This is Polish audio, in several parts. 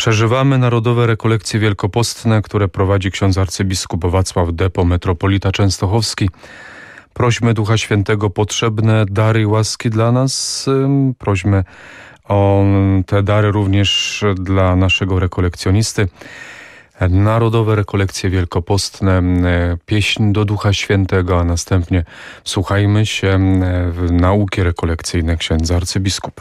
Przeżywamy Narodowe Rekolekcje Wielkopostne, które prowadzi ksiądz arcybiskup Wacław Depo, metropolita częstochowski. Prośmy Ducha Świętego, potrzebne dary i łaski dla nas. Prośmy o te dary również dla naszego rekolekcjonisty. Narodowe Rekolekcje Wielkopostne, pieśń do Ducha Świętego, a następnie słuchajmy się w nauki rekolekcyjne księdza arcybiskupa.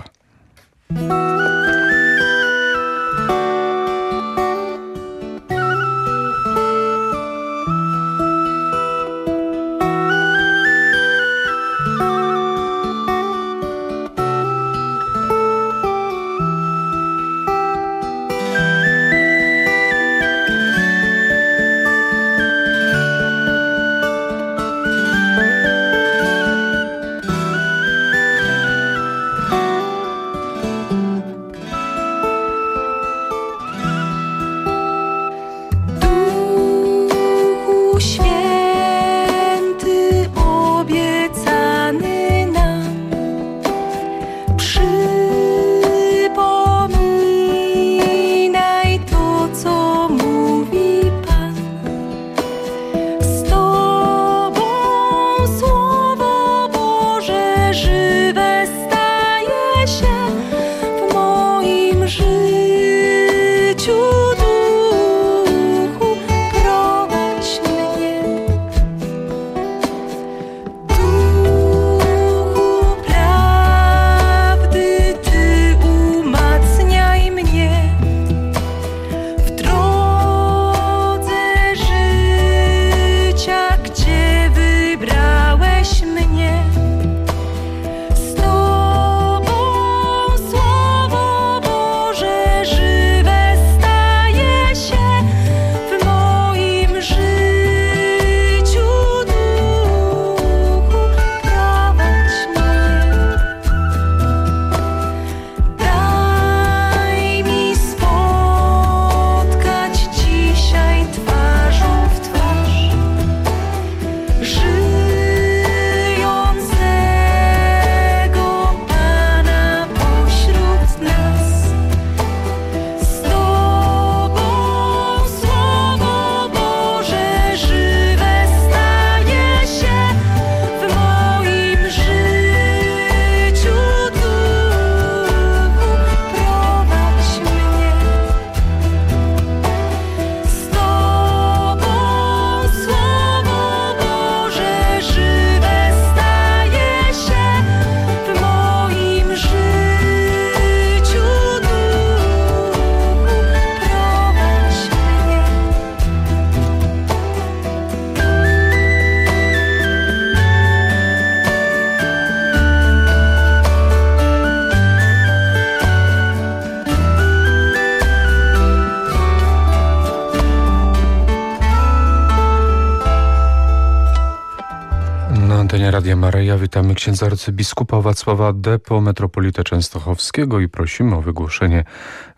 Radia Maryja. Witamy księdza arcybiskupa Wacława Depo, metropolitę częstochowskiego i prosimy o wygłoszenie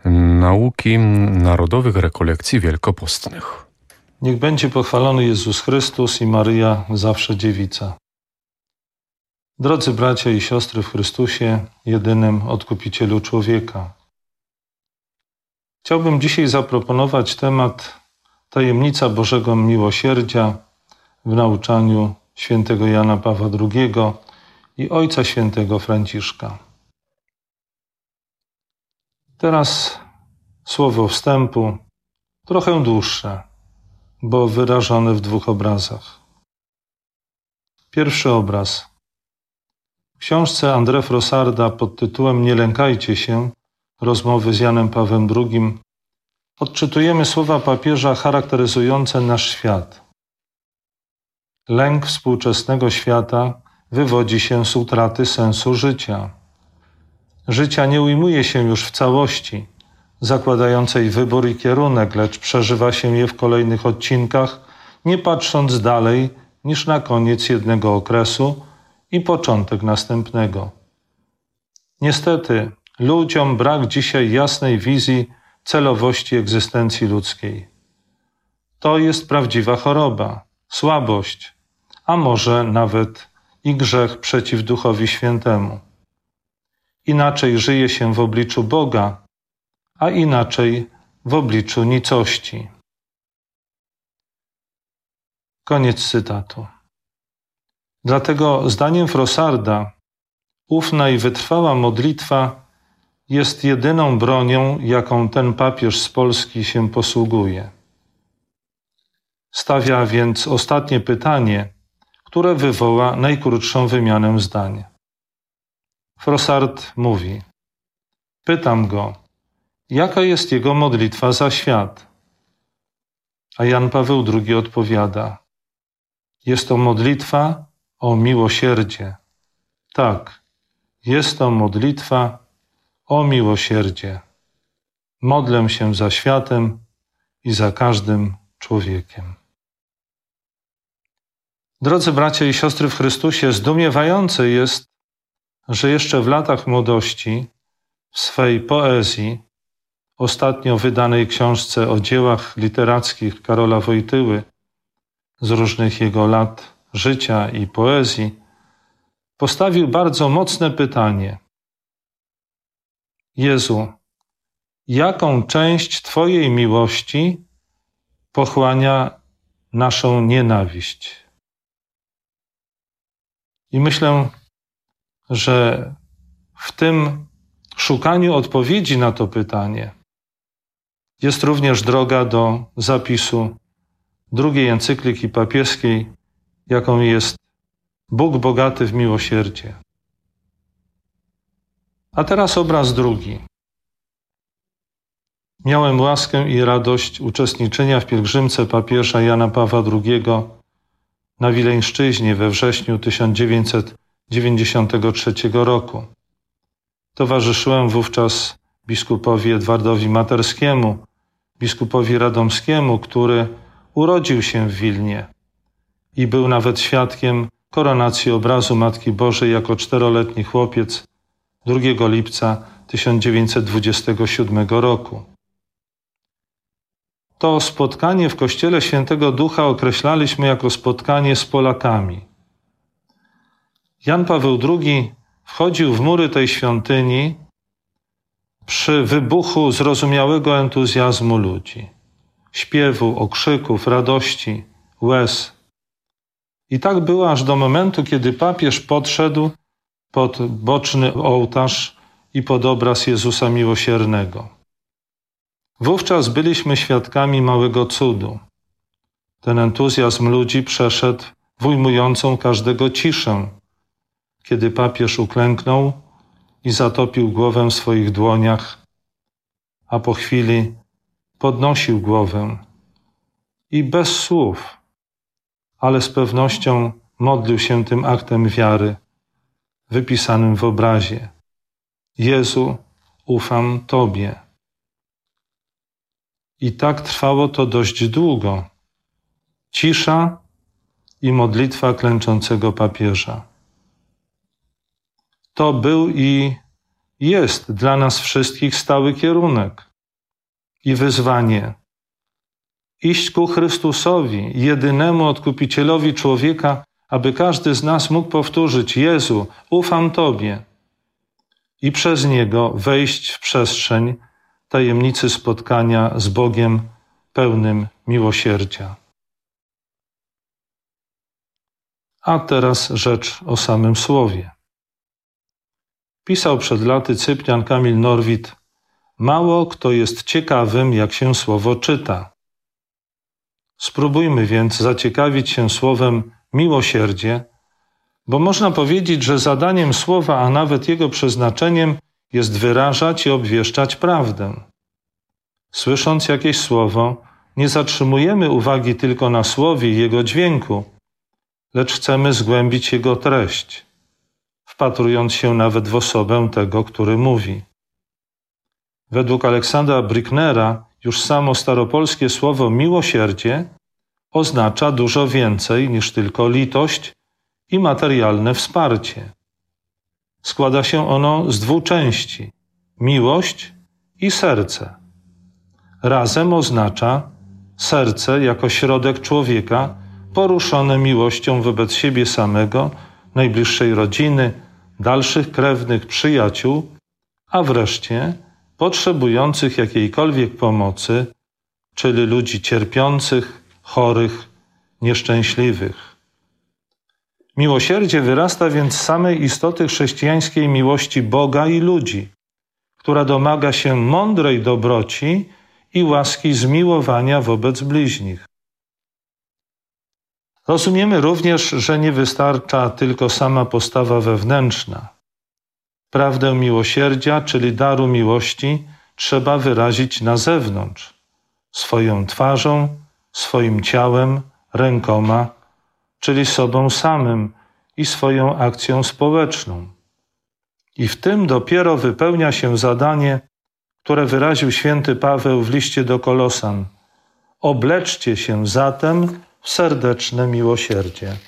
nauki Narodowych Rekolekcji Wielkopostnych. Niech będzie pochwalony Jezus Chrystus i Maryja zawsze dziewica. Drodzy bracia i siostry w Chrystusie, jedynym Odkupicielu człowieka. Chciałbym dzisiaj zaproponować temat tajemnica Bożego Miłosierdzia w nauczaniu świętego Jana Pawła II i Ojca Świętego Franciszka. Teraz słowo wstępu, trochę dłuższe, bo wyrażone w dwóch obrazach. Pierwszy obraz. W książce André Frossarda pod tytułem Nie lękajcie się, rozmowy z Janem Pawłem II, odczytujemy słowa papieża charakteryzujące nasz świat. Lęk współczesnego świata wywodzi się z utraty sensu życia. Życia nie ujmuje się już w całości, zakładającej wybór i kierunek, lecz przeżywa się je w kolejnych odcinkach, nie patrząc dalej niż na koniec jednego okresu i początek następnego. Niestety, ludziom brak dzisiaj jasnej wizji celowości egzystencji ludzkiej. To jest prawdziwa choroba, słabość, a może nawet i grzech przeciw Duchowi Świętemu. Inaczej żyje się w obliczu Boga, a inaczej w obliczu nicości. Koniec cytatu. Dlatego zdaniem Frossarda ufna i wytrwała modlitwa jest jedyną bronią, jaką ten papież z Polski się posługuje. Stawia więc ostatnie pytanie, które wywoła najkrótszą wymianę zdań. Frossard mówi: pytam go, jaka jest jego modlitwa za świat? A Jan Paweł II odpowiada: jest to modlitwa o miłosierdzie. Tak, jest to modlitwa o miłosierdzie. Modlę się za światem i za każdym człowiekiem. Drodzy bracia i siostry w Chrystusie, zdumiewające jest, że jeszcze w latach młodości, w swej poezji, ostatnio wydanej książce o dziełach literackich Karola Wojtyły, z różnych jego lat życia i poezji, postawił bardzo mocne pytanie: Jezu, jaką część Twojej miłości pochłania naszą nienawiść? I myślę, że w tym szukaniu odpowiedzi na to pytanie jest również droga do zapisu drugiej encykliki papieskiej, jaką jest Bóg bogaty w miłosierdzie. A teraz obraz drugi. Miałem łaskę i radość uczestniczenia w pielgrzymce papieża Jana Pawła II na Wileńszczyźnie we wrześniu 1993 roku. Towarzyszyłem wówczas biskupowi Edwardowi Materskiemu, biskupowi radomskiemu, który urodził się w Wilnie i był nawet świadkiem koronacji obrazu Matki Bożej jako 4-letni chłopiec 2 lipca 1927 roku. To spotkanie w Kościele Świętego Ducha określaliśmy jako spotkanie z Polakami. Jan Paweł II wchodził w mury tej świątyni przy wybuchu zrozumiałego entuzjazmu ludzi, śpiewu, okrzyków, radości, łez. I tak było aż do momentu, kiedy papież podszedł pod boczny ołtarz i pod obraz Jezusa Miłosiernego. Wówczas byliśmy świadkami małego cudu. Ten entuzjazm ludzi przeszedł w ujmującą każdego ciszę, kiedy papież uklęknął i zatopił głowę w swoich dłoniach, a po chwili podnosił głowę i bez słów, ale z pewnością modlił się tym aktem wiary, wypisanym w obrazie: Jezu, ufam Tobie. I tak trwało to dość długo. Cisza i modlitwa klęczącego papieża. To był i jest dla nas wszystkich stały kierunek i wyzwanie. Iść ku Chrystusowi, jedynemu Odkupicielowi człowieka, aby każdy z nas mógł powtórzyć: Jezu, ufam Tobie. I przez Niego wejść w przestrzeń tajemnicy spotkania z Bogiem pełnym miłosierdzia. A teraz rzecz o samym słowie. Pisał przed laty Cyprian Kamil Norwid: mało kto jest ciekawym, jak się słowo czyta. Spróbujmy więc zaciekawić się słowem miłosierdzie, bo można powiedzieć, że zadaniem słowa, a nawet jego przeznaczeniem, jest wyrażać i obwieszczać prawdę. Słysząc jakieś słowo, nie zatrzymujemy uwagi tylko na słowie i jego dźwięku, lecz chcemy zgłębić jego treść, wpatrując się nawet w osobę tego, który mówi. Według Aleksandra Brücknera już samo staropolskie słowo miłosierdzie oznacza dużo więcej niż tylko litość i materialne wsparcie. Składa się ono z 2 części: miłość i serce. Razem oznacza serce jako środek człowieka poruszone miłością wobec siebie samego, najbliższej rodziny, dalszych krewnych, przyjaciół, a wreszcie potrzebujących jakiejkolwiek pomocy, czyli ludzi cierpiących, chorych, nieszczęśliwych. Miłosierdzie wyrasta więc z samej istoty chrześcijańskiej miłości Boga i ludzi, która domaga się mądrej dobroci i łaski zmiłowania wobec bliźnich. Rozumiemy również, że nie wystarcza tylko sama postawa wewnętrzna. Prawdę miłosierdzia, czyli daru miłości, trzeba wyrazić na zewnątrz, swoją twarzą, swoim ciałem, rękoma, czyli sobą samym i swoją akcją społeczną. I w tym dopiero wypełnia się zadanie, które wyraził święty Paweł w liście do Kolosan. Obleczcie się zatem w serdeczne miłosierdzie.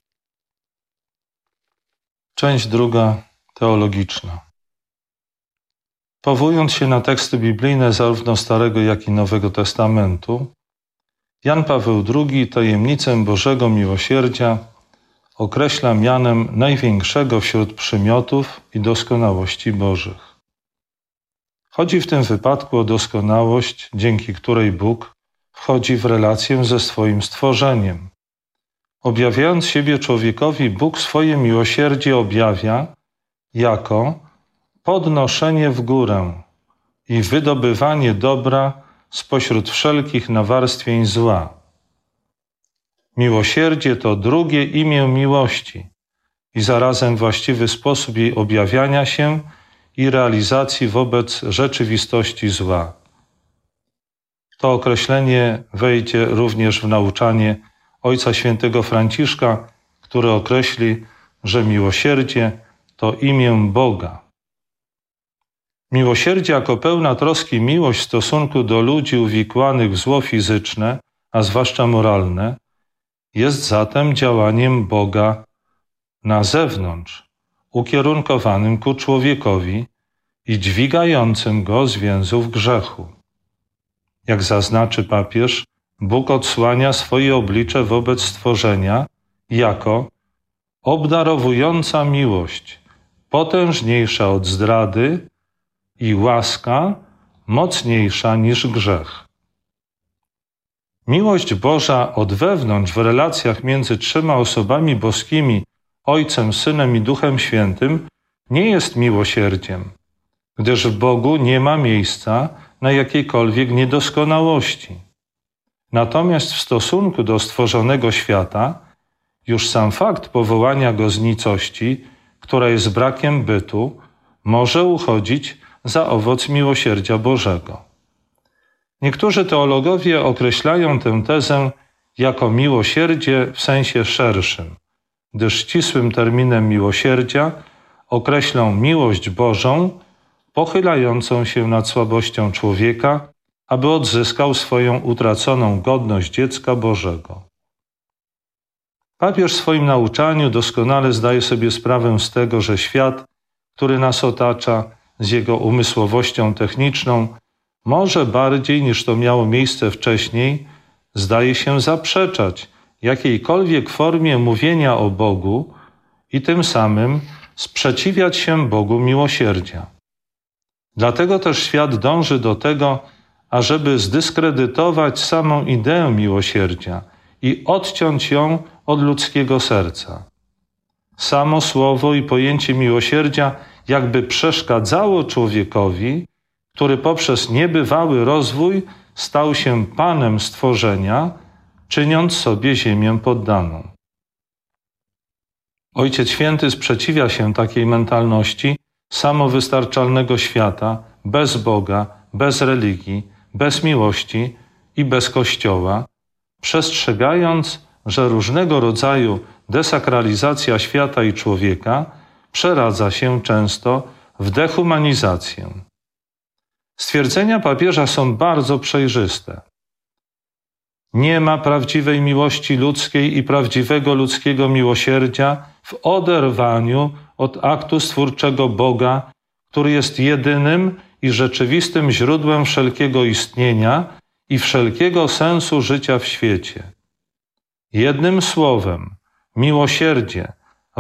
Część druga, teologiczna. Powołując się na teksty biblijne zarówno Starego, jak i Nowego Testamentu, Jan Paweł II tajemnicę Bożego miłosierdzia określa mianem największego wśród przymiotów i doskonałości Bożych. Chodzi w tym wypadku o doskonałość, dzięki której Bóg wchodzi w relację ze swoim stworzeniem. Objawiając siebie człowiekowi, Bóg swoje miłosierdzie objawia jako podnoszenie w górę i wydobywanie dobra spośród wszelkich nawarstwień zła. Miłosierdzie to drugie imię miłości i zarazem właściwy sposób jej objawiania się i realizacji wobec rzeczywistości zła. To określenie wejdzie również w nauczanie Ojca Świętego Franciszka, który określi, że miłosierdzie to imię Boga. Miłosierdzie jako pełna troski miłość w stosunku do ludzi uwikłanych w zło fizyczne, a zwłaszcza moralne, jest zatem działaniem Boga na zewnątrz, ukierunkowanym ku człowiekowi i dźwigającym go z więzów grzechu. Jak zaznaczy papież, Bóg odsłania swoje oblicze wobec stworzenia jako obdarowująca miłość, potężniejsza od zdrady i łaska mocniejsza niż grzech. Miłość Boża od wewnątrz w relacjach między trzema osobami boskimi, Ojcem, Synem i Duchem Świętym, nie jest miłosierdziem, gdyż w Bogu nie ma miejsca na jakiejkolwiek niedoskonałości. Natomiast w stosunku do stworzonego świata, już sam fakt powołania go z nicości, która jest brakiem bytu, może uchodzić za owoc miłosierdzia Bożego. Niektórzy teologowie określają tę tezę jako miłosierdzie w sensie szerszym, gdyż ścisłym terminem miłosierdzia określą miłość Bożą pochylającą się nad słabością człowieka, aby odzyskał swoją utraconą godność dziecka Bożego. Papież w swoim nauczaniu doskonale zdaje sobie sprawę z tego, że świat, który nas otacza, z jego umysłowością techniczną, może bardziej niż to miało miejsce wcześniej, zdaje się zaprzeczać jakiejkolwiek formie mówienia o Bogu i tym samym sprzeciwiać się Bogu miłosierdzia. Dlatego też świat dąży do tego, ażeby zdyskredytować samą ideę miłosierdzia i odciąć ją od ludzkiego serca. Samo słowo i pojęcie miłosierdzia jakby przeszkadzało człowiekowi, który poprzez niebywały rozwój stał się Panem stworzenia, czyniąc sobie ziemię poddaną. Ojciec Święty sprzeciwia się takiej mentalności samowystarczalnego świata, bez Boga, bez religii, bez miłości i bez Kościoła, przestrzegając, że różnego rodzaju desakralizacja świata i człowieka przeradza się często w dehumanizację. Stwierdzenia papieża są bardzo przejrzyste. Nie ma prawdziwej miłości ludzkiej i prawdziwego ludzkiego miłosierdzia w oderwaniu od aktu stwórczego Boga, który jest jedynym i rzeczywistym źródłem wszelkiego istnienia i wszelkiego sensu życia w świecie. Jednym słowem, miłosierdzie,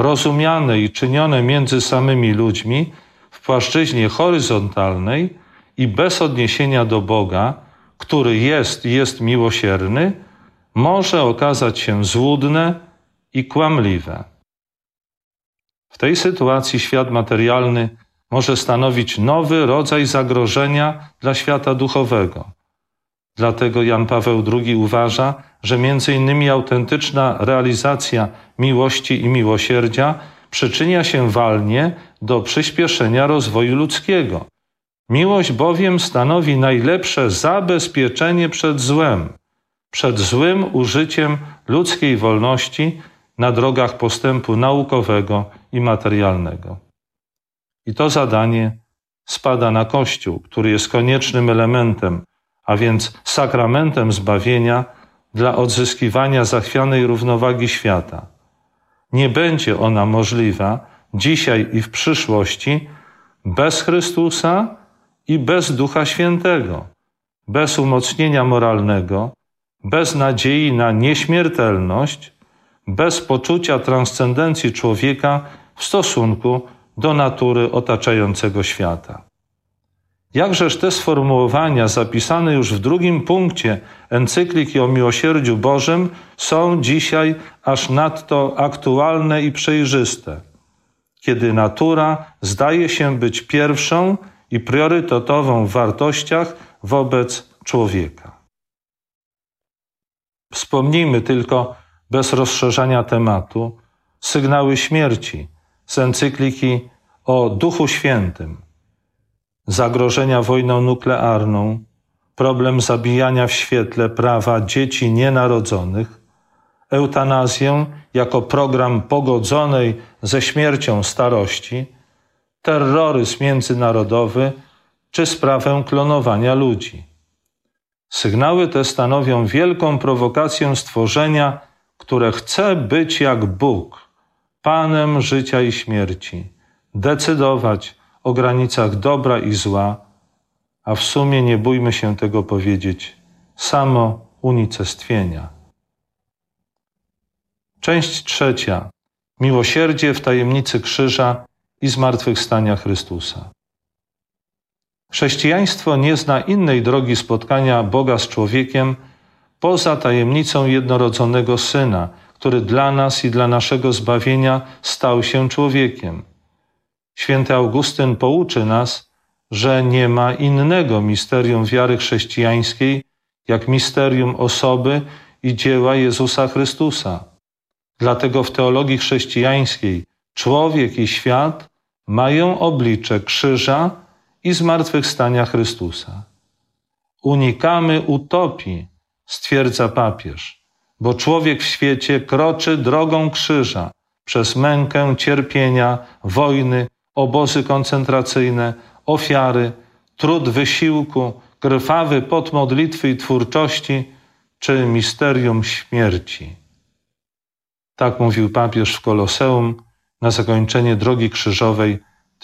rozumiane i czynione między samymi ludźmi w płaszczyźnie horyzontalnej, i bez odniesienia do Boga, który jest miłosierny, może okazać się złudne i kłamliwe. W tej sytuacji świat materialny może stanowić nowy rodzaj zagrożenia dla świata duchowego. Dlatego Jan Paweł II uważa, że między innymi autentyczna realizacja miłości i miłosierdzia przyczynia się walnie do przyspieszenia rozwoju ludzkiego. Miłość bowiem stanowi najlepsze zabezpieczenie przed złym użyciem ludzkiej wolności na drogach postępu naukowego i materialnego. I to zadanie spada na Kościół, który jest koniecznym elementem, a więc sakramentem zbawienia dla odzyskiwania zachwianej równowagi świata. Nie będzie ona możliwa dzisiaj i w przyszłości bez Chrystusa i bez Ducha Świętego, bez umocnienia moralnego, bez nadziei na nieśmiertelność, bez poczucia transcendencji człowieka w stosunku do natury otaczającego świata. Jakżeż te sformułowania zapisane już w 2. punkcie encykliki o miłosierdziu Bożym są dzisiaj aż nadto aktualne i przejrzyste, kiedy natura zdaje się być pierwszą i priorytetową w wartościach wobec człowieka. Wspomnijmy tylko, bez rozszerzania tematu, sygnały śmierci z encykliki o Duchu Świętym, zagrożenia wojną nuklearną, problem zabijania w świetle prawa dzieci nienarodzonych, eutanazję jako program pogodzonej ze śmiercią starości, terroryzm międzynarodowy czy sprawę klonowania ludzi. Sygnały te stanowią wielką prowokację stworzenia, które chce być jak Bóg, Panem życia i śmierci, decydować o granicach dobra i zła, a w sumie nie bójmy się tego powiedzieć, samo unicestwienia. Część 3. Miłosierdzie w tajemnicy krzyża i zmartwychwstania Chrystusa. Chrześcijaństwo nie zna innej drogi spotkania Boga z człowiekiem poza tajemnicą jednorodzonego Syna, który dla nas i dla naszego zbawienia stał się człowiekiem. Święty Augustyn pouczy nas, że nie ma innego misterium wiary chrześcijańskiej, jak misterium osoby i dzieła Jezusa Chrystusa. Dlatego w teologii chrześcijańskiej człowiek i świat mają oblicze krzyża i zmartwychwstania Chrystusa. Unikamy utopii, stwierdza papież, bo człowiek w świecie kroczy drogą krzyża przez mękę, cierpienia, wojny, obozy koncentracyjne, ofiary, trud wysiłku, krwawy pot modlitwy i twórczości, czy misterium śmierci. Tak mówił papież w Koloseum na zakończenie drogi krzyżowej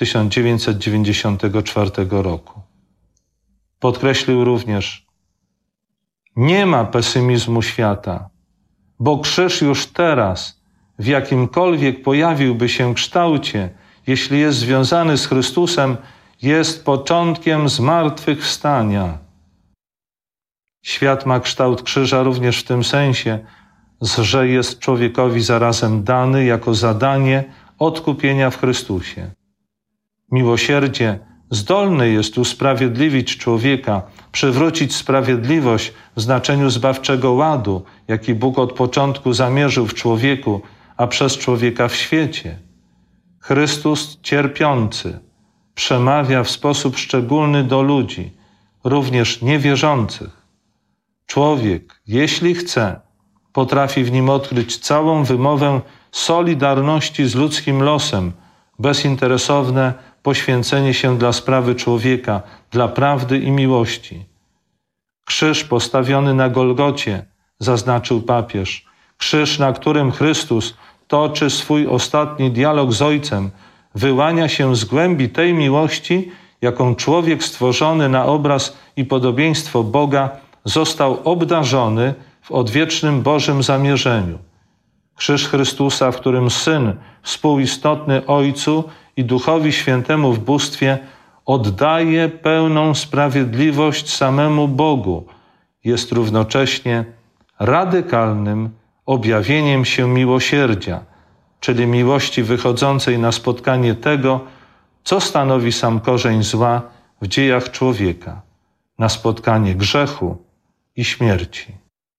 1994 roku. Podkreślił również: nie ma pesymizmu świata, bo krzyż już teraz, w jakimkolwiek pojawiłby się kształcie, jeśli jest związany z Chrystusem, jest początkiem zmartwychwstania. Świat ma kształt krzyża również w tym sensie, że jest człowiekowi zarazem dany jako zadanie odkupienia w Chrystusie. Miłosierdzie zdolne jest usprawiedliwić człowieka, przywrócić sprawiedliwość w znaczeniu zbawczego ładu, jaki Bóg od początku zamierzył w człowieku, a przez człowieka w świecie. Chrystus cierpiący przemawia w sposób szczególny do ludzi, również niewierzących. Człowiek, jeśli chce, potrafi w nim odkryć całą wymowę solidarności z ludzkim losem, bezinteresowne poświęcenie się dla sprawy człowieka, dla prawdy i miłości. Krzyż postawiony na Golgocie, zaznaczył papież, krzyż, na którym Chrystus toczy swój ostatni dialog z Ojcem, wyłania się z głębi tej miłości, jaką człowiek stworzony na obraz i podobieństwo Boga został obdarzony w odwiecznym Bożym zamierzeniu. Krzyż Chrystusa, w którym Syn, współistotny Ojcu i Duchowi Świętemu w bóstwie, oddaje pełną sprawiedliwość samemu Bogu, jest równocześnie radykalnym objawieniem się miłosierdzia, czyli miłości wychodzącej na spotkanie tego, co stanowi sam korzeń zła w dziejach człowieka, na spotkanie grzechu i śmierci.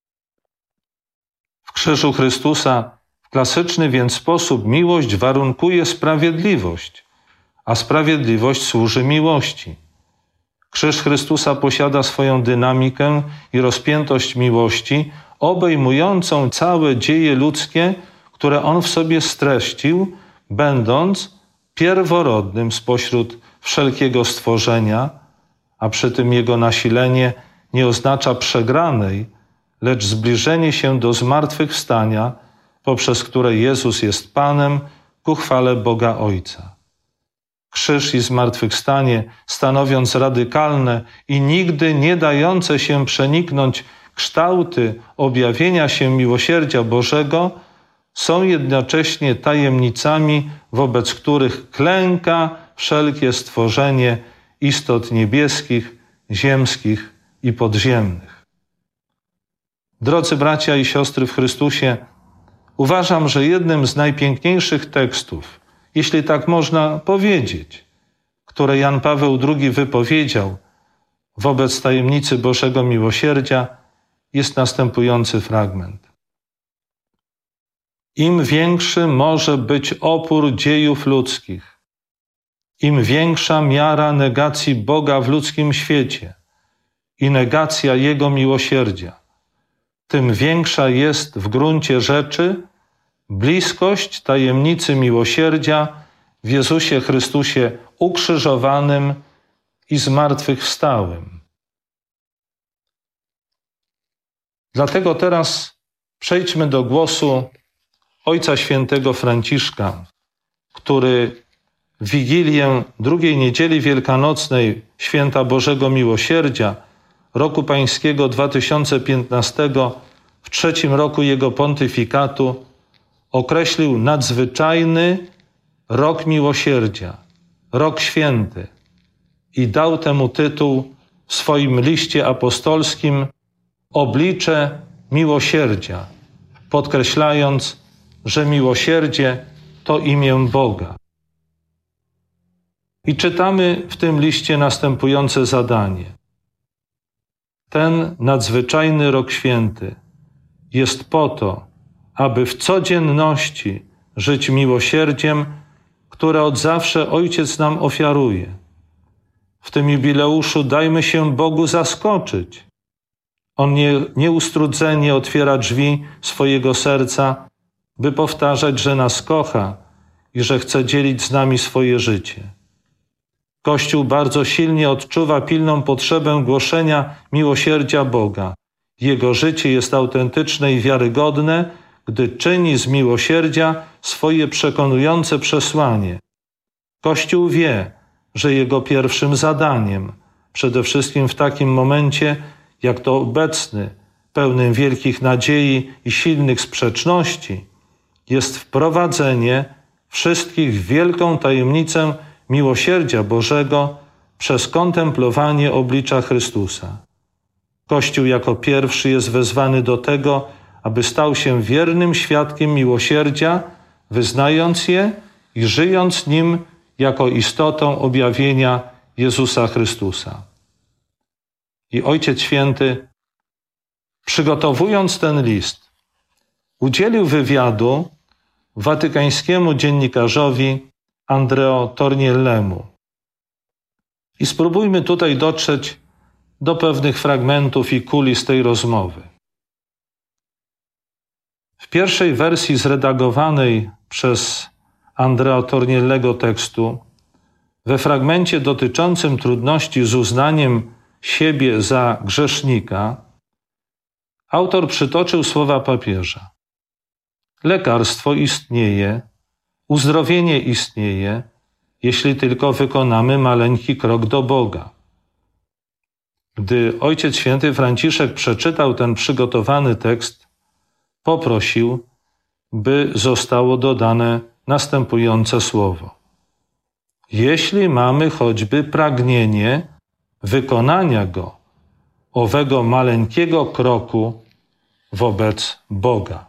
W krzyżu Chrystusa w klasyczny więc sposób miłość warunkuje sprawiedliwość, a sprawiedliwość służy miłości. Krzyż Chrystusa posiada swoją dynamikę i rozpiętość miłości, obejmującą całe dzieje ludzkie, które On w sobie streścił, będąc pierworodnym spośród wszelkiego stworzenia, a przy tym Jego nasilenie nie oznacza przegranej, lecz zbliżenie się do zmartwychwstania, poprzez które Jezus jest Panem ku chwale Boga Ojca. Krzyż i zmartwychwstanie, stanowiąc radykalne i nigdy nie dające się przeniknąć kształty objawienia się miłosierdzia Bożego, są jednocześnie tajemnicami, wobec których klęka wszelkie stworzenie istot niebieskich, ziemskich i podziemnych. Drodzy bracia i siostry w Chrystusie, uważam, że jednym z najpiękniejszych tekstów, jeśli tak można powiedzieć, które Jan Paweł II wypowiedział wobec tajemnicy Bożego miłosierdzia, jest następujący fragment. Im większy może być opór dziejów ludzkich, im większa miara negacji Boga w ludzkim świecie i negacja Jego miłosierdzia, tym większa jest w gruncie rzeczy bliskość tajemnicy miłosierdzia w Jezusie Chrystusie ukrzyżowanym i zmartwychwstałym. Dlatego teraz przejdźmy do głosu Ojca Świętego Franciszka, który w Wigilię drugiej niedzieli wielkanocnej Święta Bożego Miłosierdzia roku pańskiego 2015 w 3. roku jego pontyfikatu określił nadzwyczajny rok miłosierdzia, rok święty i dał temu tytuł w swoim liście apostolskim Oblicze miłosierdzia, podkreślając, że miłosierdzie to imię Boga. I czytamy w tym liście następujące zadanie. Ten nadzwyczajny rok święty jest po to, aby w codzienności żyć miłosierdziem, które od zawsze Ojciec nam ofiaruje. W tym jubileuszu dajmy się Bogu zaskoczyć. On nieustrudzenie otwiera drzwi swojego serca, by powtarzać, że nas kocha i że chce dzielić z nami swoje życie. Kościół bardzo silnie odczuwa pilną potrzebę głoszenia miłosierdzia Boga. Jego życie jest autentyczne i wiarygodne, gdy czyni z miłosierdzia swoje przekonujące przesłanie. Kościół wie, że jego pierwszym zadaniem, przede wszystkim w takim momencie, jak to obecny, pełnym wielkich nadziei i silnych sprzeczności, jest wprowadzenie wszystkich w wielką tajemnicę miłosierdzia Bożego przez kontemplowanie oblicza Chrystusa. Kościół jako pierwszy jest wezwany do tego, aby stał się wiernym świadkiem miłosierdzia, wyznając je i żyjąc nim jako istotą objawienia Jezusa Chrystusa. I Ojciec Święty, przygotowując ten list, udzielił wywiadu watykańskiemu dziennikarzowi Andrea Torniellemu. I spróbujmy tutaj dotrzeć do pewnych fragmentów i kulis tej rozmowy. W pierwszej wersji zredagowanej przez Andrea Torniellego tekstu, we fragmencie dotyczącym trudności z uznaniem siebie za grzesznika, autor przytoczył słowa papieża. Lekarstwo istnieje, uzdrowienie istnieje, jeśli tylko wykonamy maleńki krok do Boga. Gdy Ojciec Święty Franciszek przeczytał ten przygotowany tekst, poprosił, by zostało dodane następujące słowo. jeśli mamy choćby pragnienie wykonania go, owego maleńkiego kroku wobec Boga.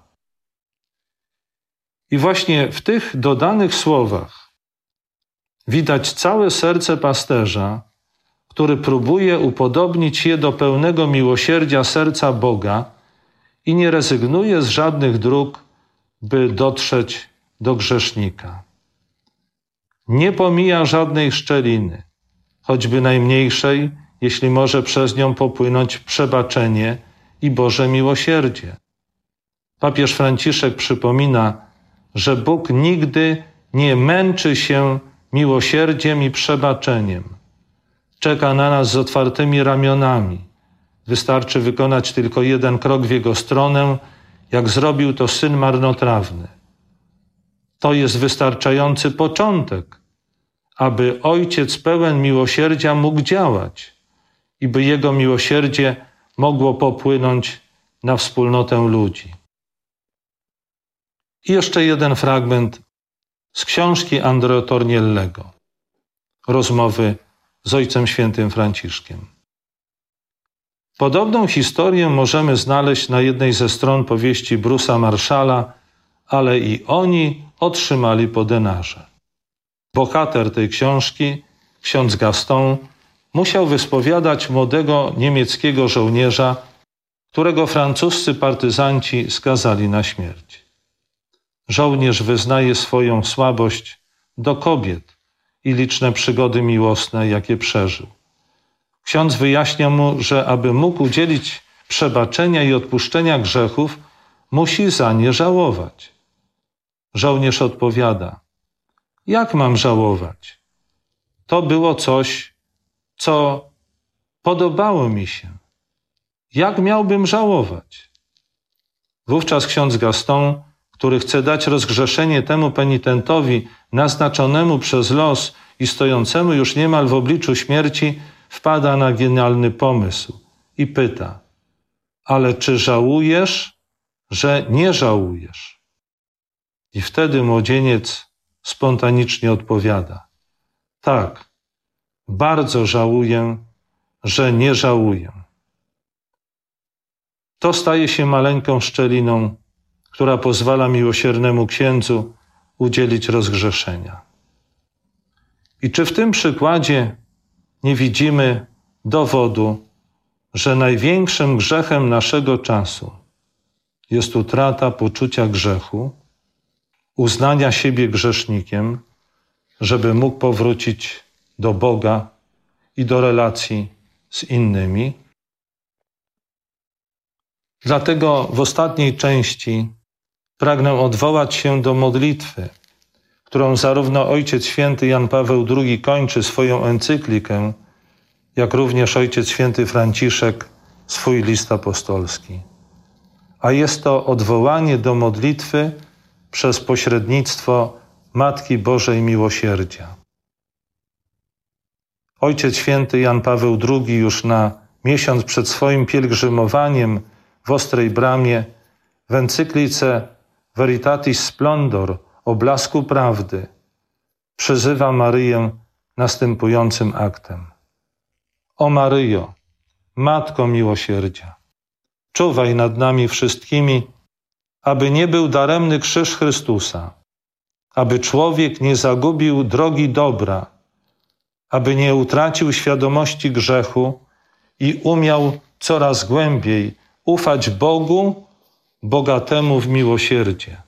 I właśnie w tych dodanych słowach widać całe serce pasterza, który próbuje upodobnić je do pełnego miłosierdzia serca Boga i nie rezygnuje z żadnych dróg, by dotrzeć do grzesznika. Nie pomija żadnej szczeliny, choćby najmniejszej, jeśli może przez nią popłynąć przebaczenie i Boże miłosierdzie. Papież Franciszek przypomina, że Bóg nigdy nie męczy się miłosierdziem i przebaczeniem. Czeka na nas z otwartymi ramionami. Wystarczy wykonać tylko jeden krok w Jego stronę, jak zrobił to syn marnotrawny. To jest wystarczający początek, aby Ojciec pełen miłosierdzia mógł działać i by Jego miłosierdzie mogło popłynąć na wspólnotę ludzi. I jeszcze jeden fragment z książki Andrea Torniellego, rozmowy z Ojcem Świętym Franciszkiem. Podobną historię możemy znaleźć na jednej ze stron powieści Bruce'a Marshalla, ale i oni otrzymali po denarze. Bohater tej książki, ksiądz Gaston, musiał wyspowiadać młodego niemieckiego żołnierza, którego francuscy partyzanci skazali na śmierć. Żołnierz wyznaje swoją słabość do kobiet i liczne przygody miłosne, jakie przeżył. Ksiądz wyjaśnia mu, że aby mógł udzielić przebaczenia i odpuszczenia grzechów, musi za nie żałować. Żołnierz odpowiada: jak mam żałować? To było coś, co podobało mi się. Jak miałbym żałować? Wówczas ksiądz Gaston, który chce dać rozgrzeszenie temu penitentowi naznaczonemu przez los i stojącemu już niemal w obliczu śmierci, wpada na genialny pomysł i pyta: ale czy żałujesz, że nie żałujesz? I wtedy młodzieniec spontanicznie odpowiada: tak, bardzo żałuję, że nie żałuję. To staje się maleńką szczeliną, która pozwala miłosiernemu księdzu udzielić rozgrzeszenia. I czy w tym przykładzie nie widzimy dowodu, że największym grzechem naszego czasu jest utrata poczucia grzechu, uznania siebie grzesznikiem, żeby mógł powrócić do Boga i do relacji z innymi? Dlatego w ostatniej części pragnę odwołać się do modlitwy, którą zarówno Ojciec Święty Jan Paweł II kończy swoją encyklikę, jak również Ojciec Święty Franciszek swój list apostolski. A jest to odwołanie do modlitwy przez pośrednictwo Matki Bożej Miłosierdzia. Ojciec Święty Jan Paweł II już na miesiąc przed swoim pielgrzymowaniem w Ostrej Bramie w encyklice Veritatis Splendor o blasku prawdy przyzywa Maryję następującym aktem: o Maryjo, Matko Miłosierdzia, czuwaj nad nami wszystkimi, aby nie był daremny krzyż Chrystusa, aby człowiek nie zagubił drogi dobra, aby nie utracił świadomości grzechu i umiał coraz głębiej ufać Bogu, bogatemu w miłosierdzie.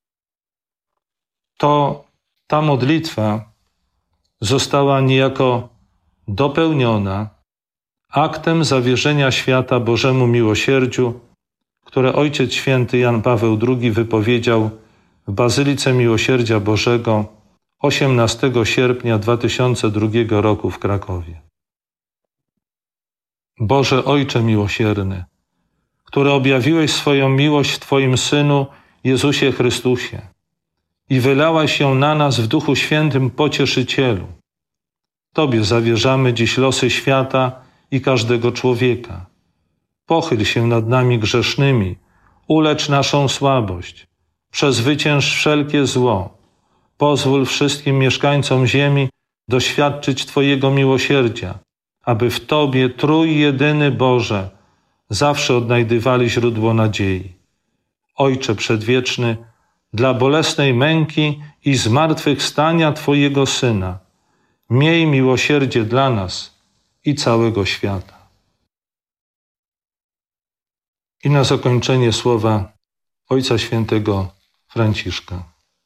To ta modlitwa została niejako dopełniona aktem zawierzenia świata Bożemu miłosierdziu, które Ojciec Święty Jan Paweł II wypowiedział w Bazylice Miłosierdzia Bożego 18 sierpnia 2002 roku w Krakowie. Boże Ojcze miłosierny, który objawiłeś swoją miłość w Twoim Synu Jezusie Chrystusie i wylałaś ją na nas w Duchu Świętym Pocieszycielu. Tobie zawierzamy dziś losy świata i każdego człowieka. Pochyl się nad nami grzesznymi, ulecz naszą słabość, przezwycięż wszelkie zło. Pozwól wszystkim mieszkańcom ziemi doświadczyć Twojego miłosierdzia, aby w Tobie, Trójjedyny Boże, zawsze odnajdywali źródło nadziei. Ojcze Przedwieczny, dla bolesnej męki i zmartwychwstania Twojego Syna, miej miłosierdzie dla nas i całego świata. I na zakończenie słowa Ojca Świętego Franciszka.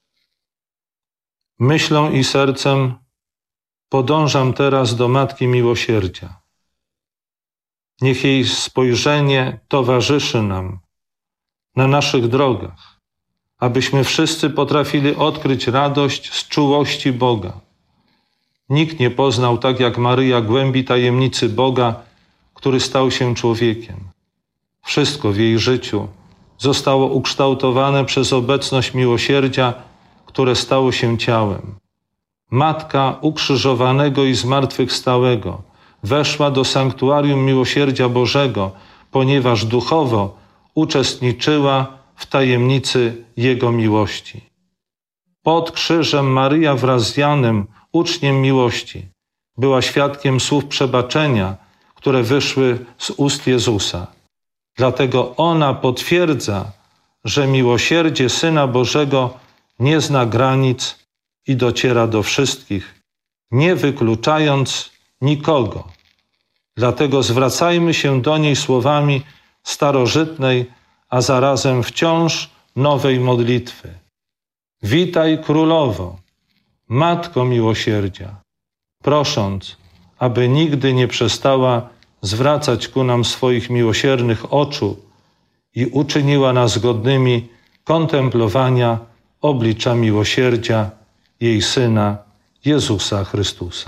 Myślą i sercem podążam teraz do Matki Miłosierdzia. Niech jej spojrzenie towarzyszy nam na naszych drogach, abyśmy wszyscy potrafili odkryć radość z czułości Boga. Nikt nie poznał tak jak Maryja głębi tajemnicy Boga, który stał się człowiekiem. Wszystko w jej życiu zostało ukształtowane przez obecność miłosierdzia, które stało się ciałem. Matka ukrzyżowanego i zmartwychwstałego weszła do sanktuarium miłosierdzia Bożego, ponieważ duchowo uczestniczyła w tajemnicy Jego miłości. Pod krzyżem Maryja wraz z Janem, uczniem miłości, była świadkiem słów przebaczenia, które wyszły z ust Jezusa. Dlatego ona potwierdza, że miłosierdzie Syna Bożego nie zna granic i dociera do wszystkich, nie wykluczając nikogo. Dlatego zwracajmy się do niej słowami starożytnej, a zarazem wciąż nowej modlitwy. Witaj Królowo, Matko Miłosierdzia, prosząc, aby nigdy nie przestała zwracać ku nam swoich miłosiernych oczu i uczyniła nas godnymi kontemplowania oblicza miłosierdzia jej Syna, Jezusa Chrystusa.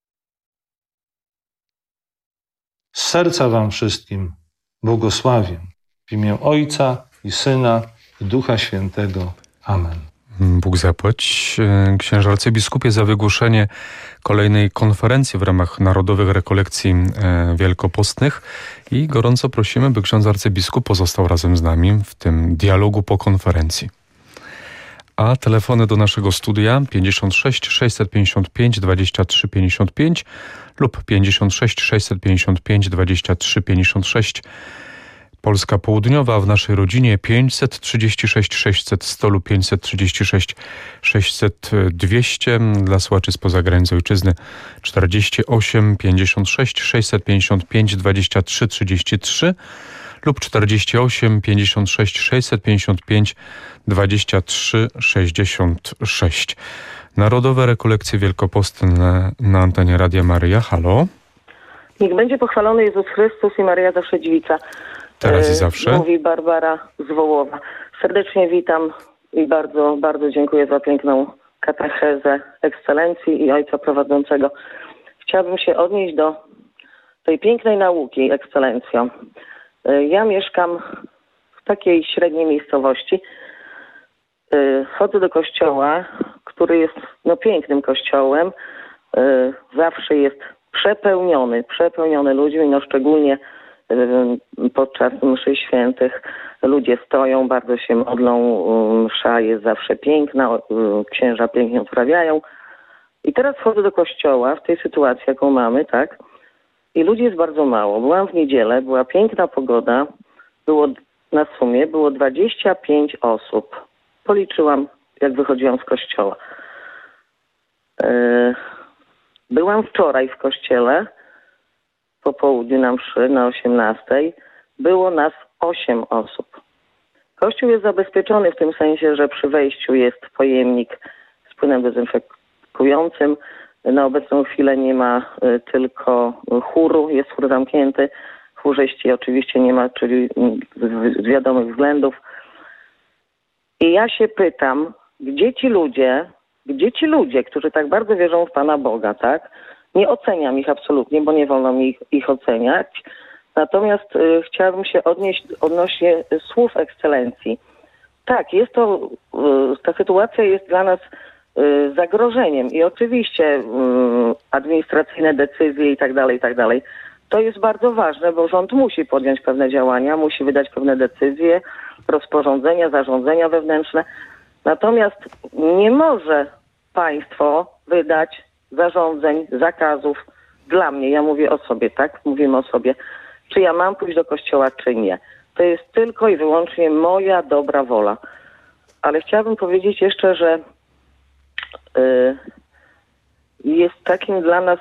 Z serca wam wszystkim błogosławię w imię Ojca i Syna i Ducha Świętego. Amen. Bóg zapłać. Księże arcybiskupie, za wygłoszenie kolejnej konferencji w ramach Narodowych Rekolekcji Wielkopostnych i gorąco prosimy, by ksiądz arcybiskup pozostał razem z nami w tym dialogu po konferencji. A telefony do naszego studia 56 655 23 55 lub 56 655 23 56. Polska Południowa, w naszej rodzinie 536 600 100 lub 536 600 200. Dla słuchaczy spoza granic ojczyzny 48 56 655 23 33 lub 48 56 655 23 66. Narodowe Rekolekcje Wielkopostne na antenie Radia Maryja. Halo. Niech będzie pochwalony Jezus Chrystus i Maryja zawsze Dziewica. Teraz i zawsze. Mówi Barbara z Wołowa. Serdecznie witam i bardzo, bardzo dziękuję za piękną katechezę ekscelencji i ojca prowadzącego. Chciałabym się odnieść do tej pięknej nauki, ekscelencjo. Ja mieszkam w takiej średniej miejscowości. Chodzę do kościoła, który jest pięknym kościołem. Zawsze jest przepełniony ludźmi, szczególnie podczas mszy świętych ludzie stoją, bardzo się modlą, msza jest zawsze piękna, księża pięknie odprawiają. I teraz wchodzę do kościoła w tej sytuacji, jaką mamy, tak? I ludzi jest bardzo mało. Byłam w niedzielę, była piękna pogoda, na sumie było 25 osób. Policzyłam, jak wychodziłam z kościoła. Byłam wczoraj w kościele, po południu na mszy, na 18:00. Było nas 8 osób. Kościół jest zabezpieczony w tym sensie, że przy wejściu jest pojemnik z płynem dezynfekującym. Na obecną chwilę nie ma tylko chóru, jest chór zamknięty. Chórzyści oczywiście nie ma, czyli z wiadomych względów. I ja się pytam, gdzie ci ludzie, którzy tak bardzo wierzą w Pana Boga, tak? Nie oceniam ich absolutnie, bo nie wolno mi ich oceniać. Natomiast chciałabym się odnieść odnośnie słów ekscelencji. Tak, ta sytuacja jest dla nas zagrożeniem i oczywiście administracyjne decyzje i tak dalej, to jest bardzo ważne, bo rząd musi podjąć pewne działania, musi wydać pewne decyzje, rozporządzenia, zarządzenia wewnętrzne. Natomiast nie może państwo wydać zarządzeń, zakazów. Dla mnie, ja mówię o sobie, tak? Mówimy o sobie. Czy ja mam pójść do kościoła, czy nie. To jest tylko i wyłącznie moja dobra wola. Ale chciałabym powiedzieć jeszcze, że jest takim dla nas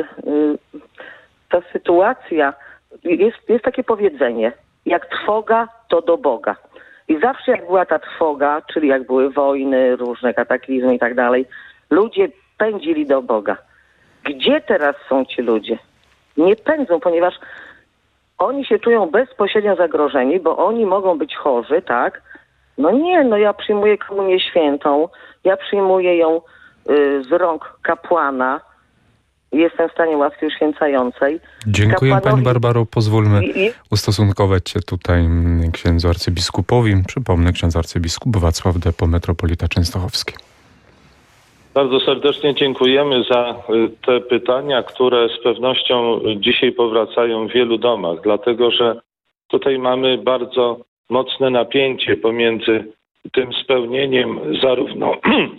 ta sytuacja, jest takie powiedzenie, jak trwoga, to do Boga. I zawsze jak była ta trwoga, czyli jak były wojny, różne kataklizmy i tak dalej, ludzie pędzili do Boga. Gdzie teraz są ci ludzie? Nie pędzą, ponieważ oni się czują bezpośrednio zagrożeni, bo oni mogą być chorzy, tak? No nie, no ja przyjmuję komunię świętą, ja przyjmuję ją z rąk kapłana, jestem w stanie łaski uświęcającej. Dziękuję Pani Barbaro. Pozwólmy ustosunkować się tutaj księdzu arcybiskupowi. Przypomnę, ksiądz arcybiskup Wacław Depo, metropolita częstochowski. Bardzo serdecznie dziękujemy za te pytania, które z pewnością dzisiaj powracają w wielu domach, dlatego że tutaj mamy bardzo mocne napięcie pomiędzy tym spełnieniem zarówno,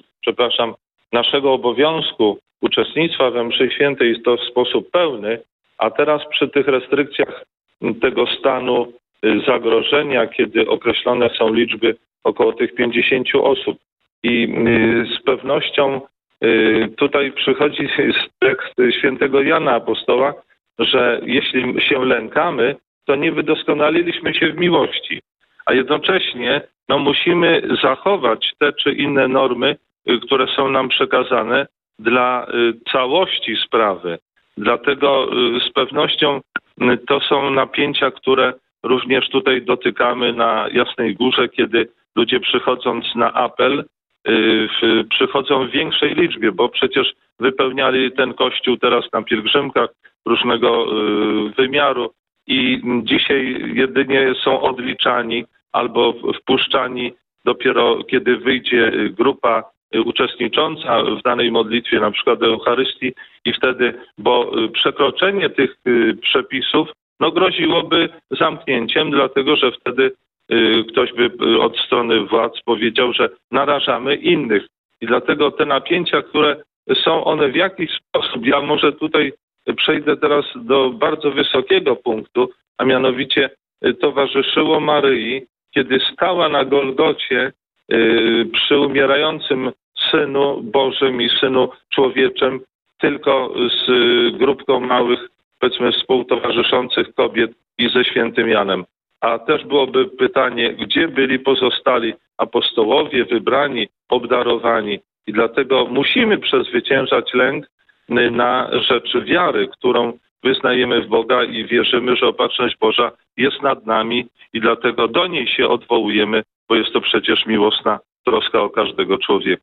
naszego obowiązku uczestnictwa we mszy świętej jest to w sposób pełny, a teraz przy tych restrykcjach tego stanu zagrożenia, kiedy określone są liczby około tych 50 osób. I z pewnością tutaj przychodzi tekst świętego Jana Apostoła, że jeśli się lękamy, to nie wydoskonaliliśmy się w miłości. A jednocześnie musimy zachować te czy inne normy, które są nam przekazane dla całości sprawy. Dlatego z pewnością to są napięcia, które również tutaj dotykamy na Jasnej Górze, kiedy ludzie przychodząc na apel przychodzą w większej liczbie, bo przecież wypełniali ten kościół teraz na pielgrzymkach różnego wymiaru i dzisiaj jedynie są odliczani albo wpuszczani dopiero kiedy wyjdzie grupa uczestnicząca w danej modlitwie, na przykład Eucharystii i wtedy, bo przekroczenie tych przepisów groziłoby zamknięciem, dlatego że wtedy ktoś by od strony władz powiedział, że narażamy innych. I dlatego te napięcia, które są one w jakiś sposób, ja może tutaj przejdę teraz do bardzo wysokiego punktu, a mianowicie towarzyszyło Maryi, kiedy stała na Golgocie przy umierającym Synu Bożym i Synu Człowieczym, tylko z grupką małych, powiedzmy, współtowarzyszących kobiet i ze świętym Janem. A też byłoby pytanie, gdzie byli pozostali apostołowie, wybrani, obdarowani. I dlatego musimy przezwyciężać lęk na rzecz wiary, którą wyznajemy w Boga i wierzymy, że Opatrzność Boża jest nad nami i dlatego do niej się odwołujemy, bo jest to przecież miłosna troska o każdego człowieka.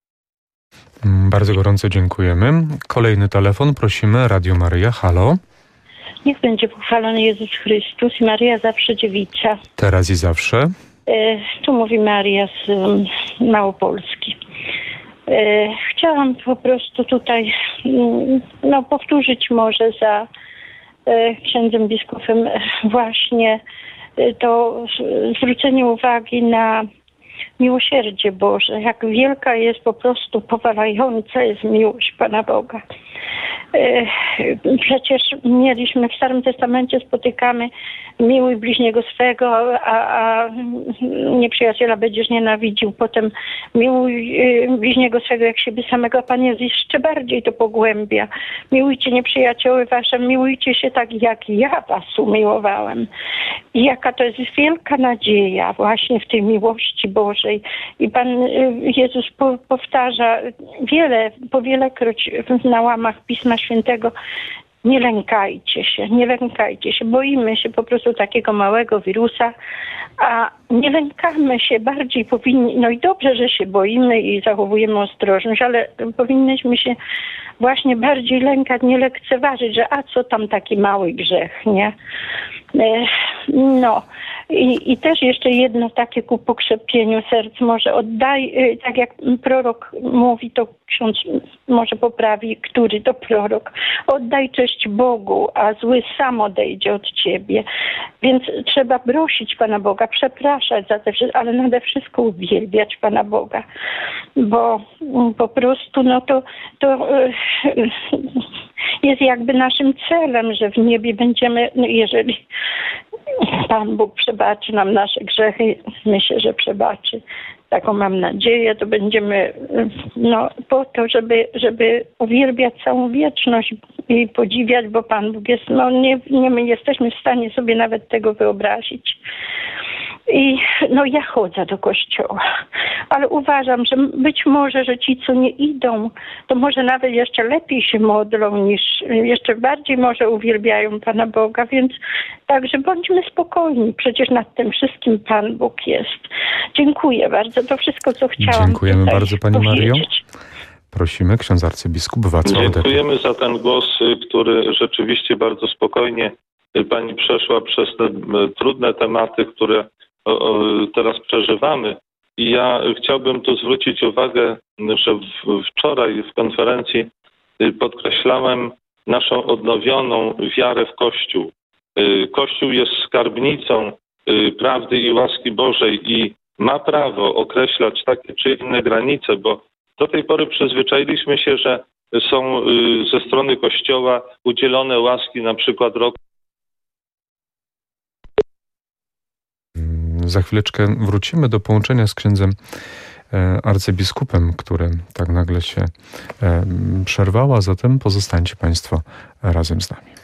Bardzo gorąco dziękujemy. Kolejny telefon, prosimy. Radio Maryja, halo. Niech będzie pochwalony Jezus Chrystus i Maryja zawsze dziewica. Teraz i zawsze. Tu mówi Maria z Małopolski. Chciałam po prostu tutaj powtórzyć może za księdzem biskupem właśnie to zwrócenie uwagi na miłosierdzie Boże. Jak wielka jest po prostu powalająca jest miłość Pana Boga. Przecież mieliśmy w Starym Testamencie, spotykamy miłuj bliźniego swego, a nieprzyjaciela będziesz nienawidził. Potem miłuj bliźniego swego jak siebie samego, a Pan Jezus jeszcze bardziej to pogłębia. Miłujcie nieprzyjacioły wasze, miłujcie się tak jak ja was umiłowałem. I jaka to jest wielka nadzieja właśnie w tej miłości Bożej. I Pan Jezus powtarza po wielekroć na łamach Pisma Świętego: nie lękajcie się, boimy się po prostu takiego małego wirusa, a nie lękamy się, bardziej powinni, i dobrze, że się boimy i zachowujemy ostrożność, ale powinnyśmy się właśnie bardziej lękać, nie lekceważyć, że a co tam taki mały grzech, nie? I też jeszcze jedno takie ku pokrzepieniu serc, może oddaj, tak jak prorok mówi, to ksiądz może poprawi, który to prorok. Oddaj cześć Bogu, a zły sam odejdzie od ciebie. Więc trzeba prosić Pana Boga, przepraszać za te wszystko, ale nade wszystko uwielbiać Pana Boga. Bo po prostu to jest jakby naszym celem, że w niebie będziemy, jeżeli Pan Bóg przebaczy nam nasze grzechy, myślę, że przebaczy. Taką mam nadzieję, to będziemy po to, żeby uwielbiać całą wieczność i podziwiać, bo Pan Bóg jest, nie my jesteśmy w stanie sobie nawet tego wyobrazić. I ja chodzę do kościoła, ale uważam, że być może, że ci, co nie idą, to może nawet jeszcze lepiej się modlą, jeszcze bardziej może uwielbiają Pana Boga, więc także bądźmy spokojni, przecież nad tym wszystkim Pan Bóg jest. Dziękuję bardzo, to wszystko, co chciałam. Dziękujemy bardzo, Pani Mario. powiedzieć. Prosimy, ksiądz arcybiskup Wacław Deppo. Dziękujemy za ten głos, który rzeczywiście bardzo spokojnie Pani przeszła przez te trudne tematy, które teraz przeżywamy. I ja chciałbym tu zwrócić uwagę, że wczoraj w konferencji podkreślałem naszą odnowioną wiarę w Kościół. Kościół jest skarbnicą prawdy i łaski Bożej i ma prawo określać takie czy inne granice, bo do tej pory przyzwyczailiśmy się, że są ze strony Kościoła udzielone łaski na przykład rok. Za chwileczkę wrócimy do połączenia z księdzem arcybiskupem, które tak nagle się przerwało, a zatem pozostańcie Państwo razem z nami.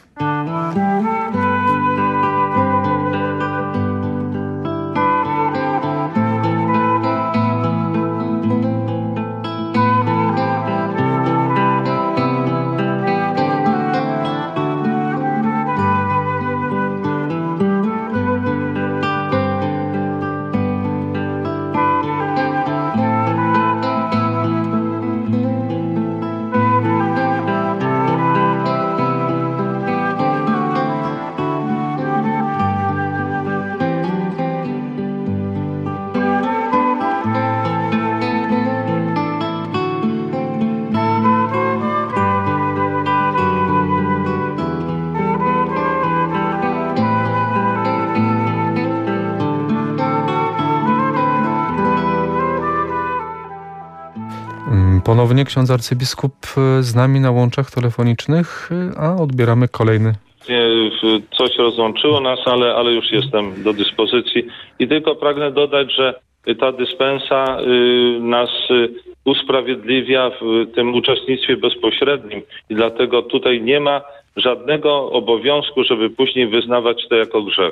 Ponownie ksiądz arcybiskup z nami na łączach telefonicznych, a odbieramy kolejny. Coś rozłączyło nas, ale już jestem do dyspozycji. I tylko pragnę dodać, że ta dyspensa nas usprawiedliwia w tym uczestnictwie bezpośrednim i dlatego tutaj nie ma żadnego obowiązku, żeby później wyznawać to jako grzech.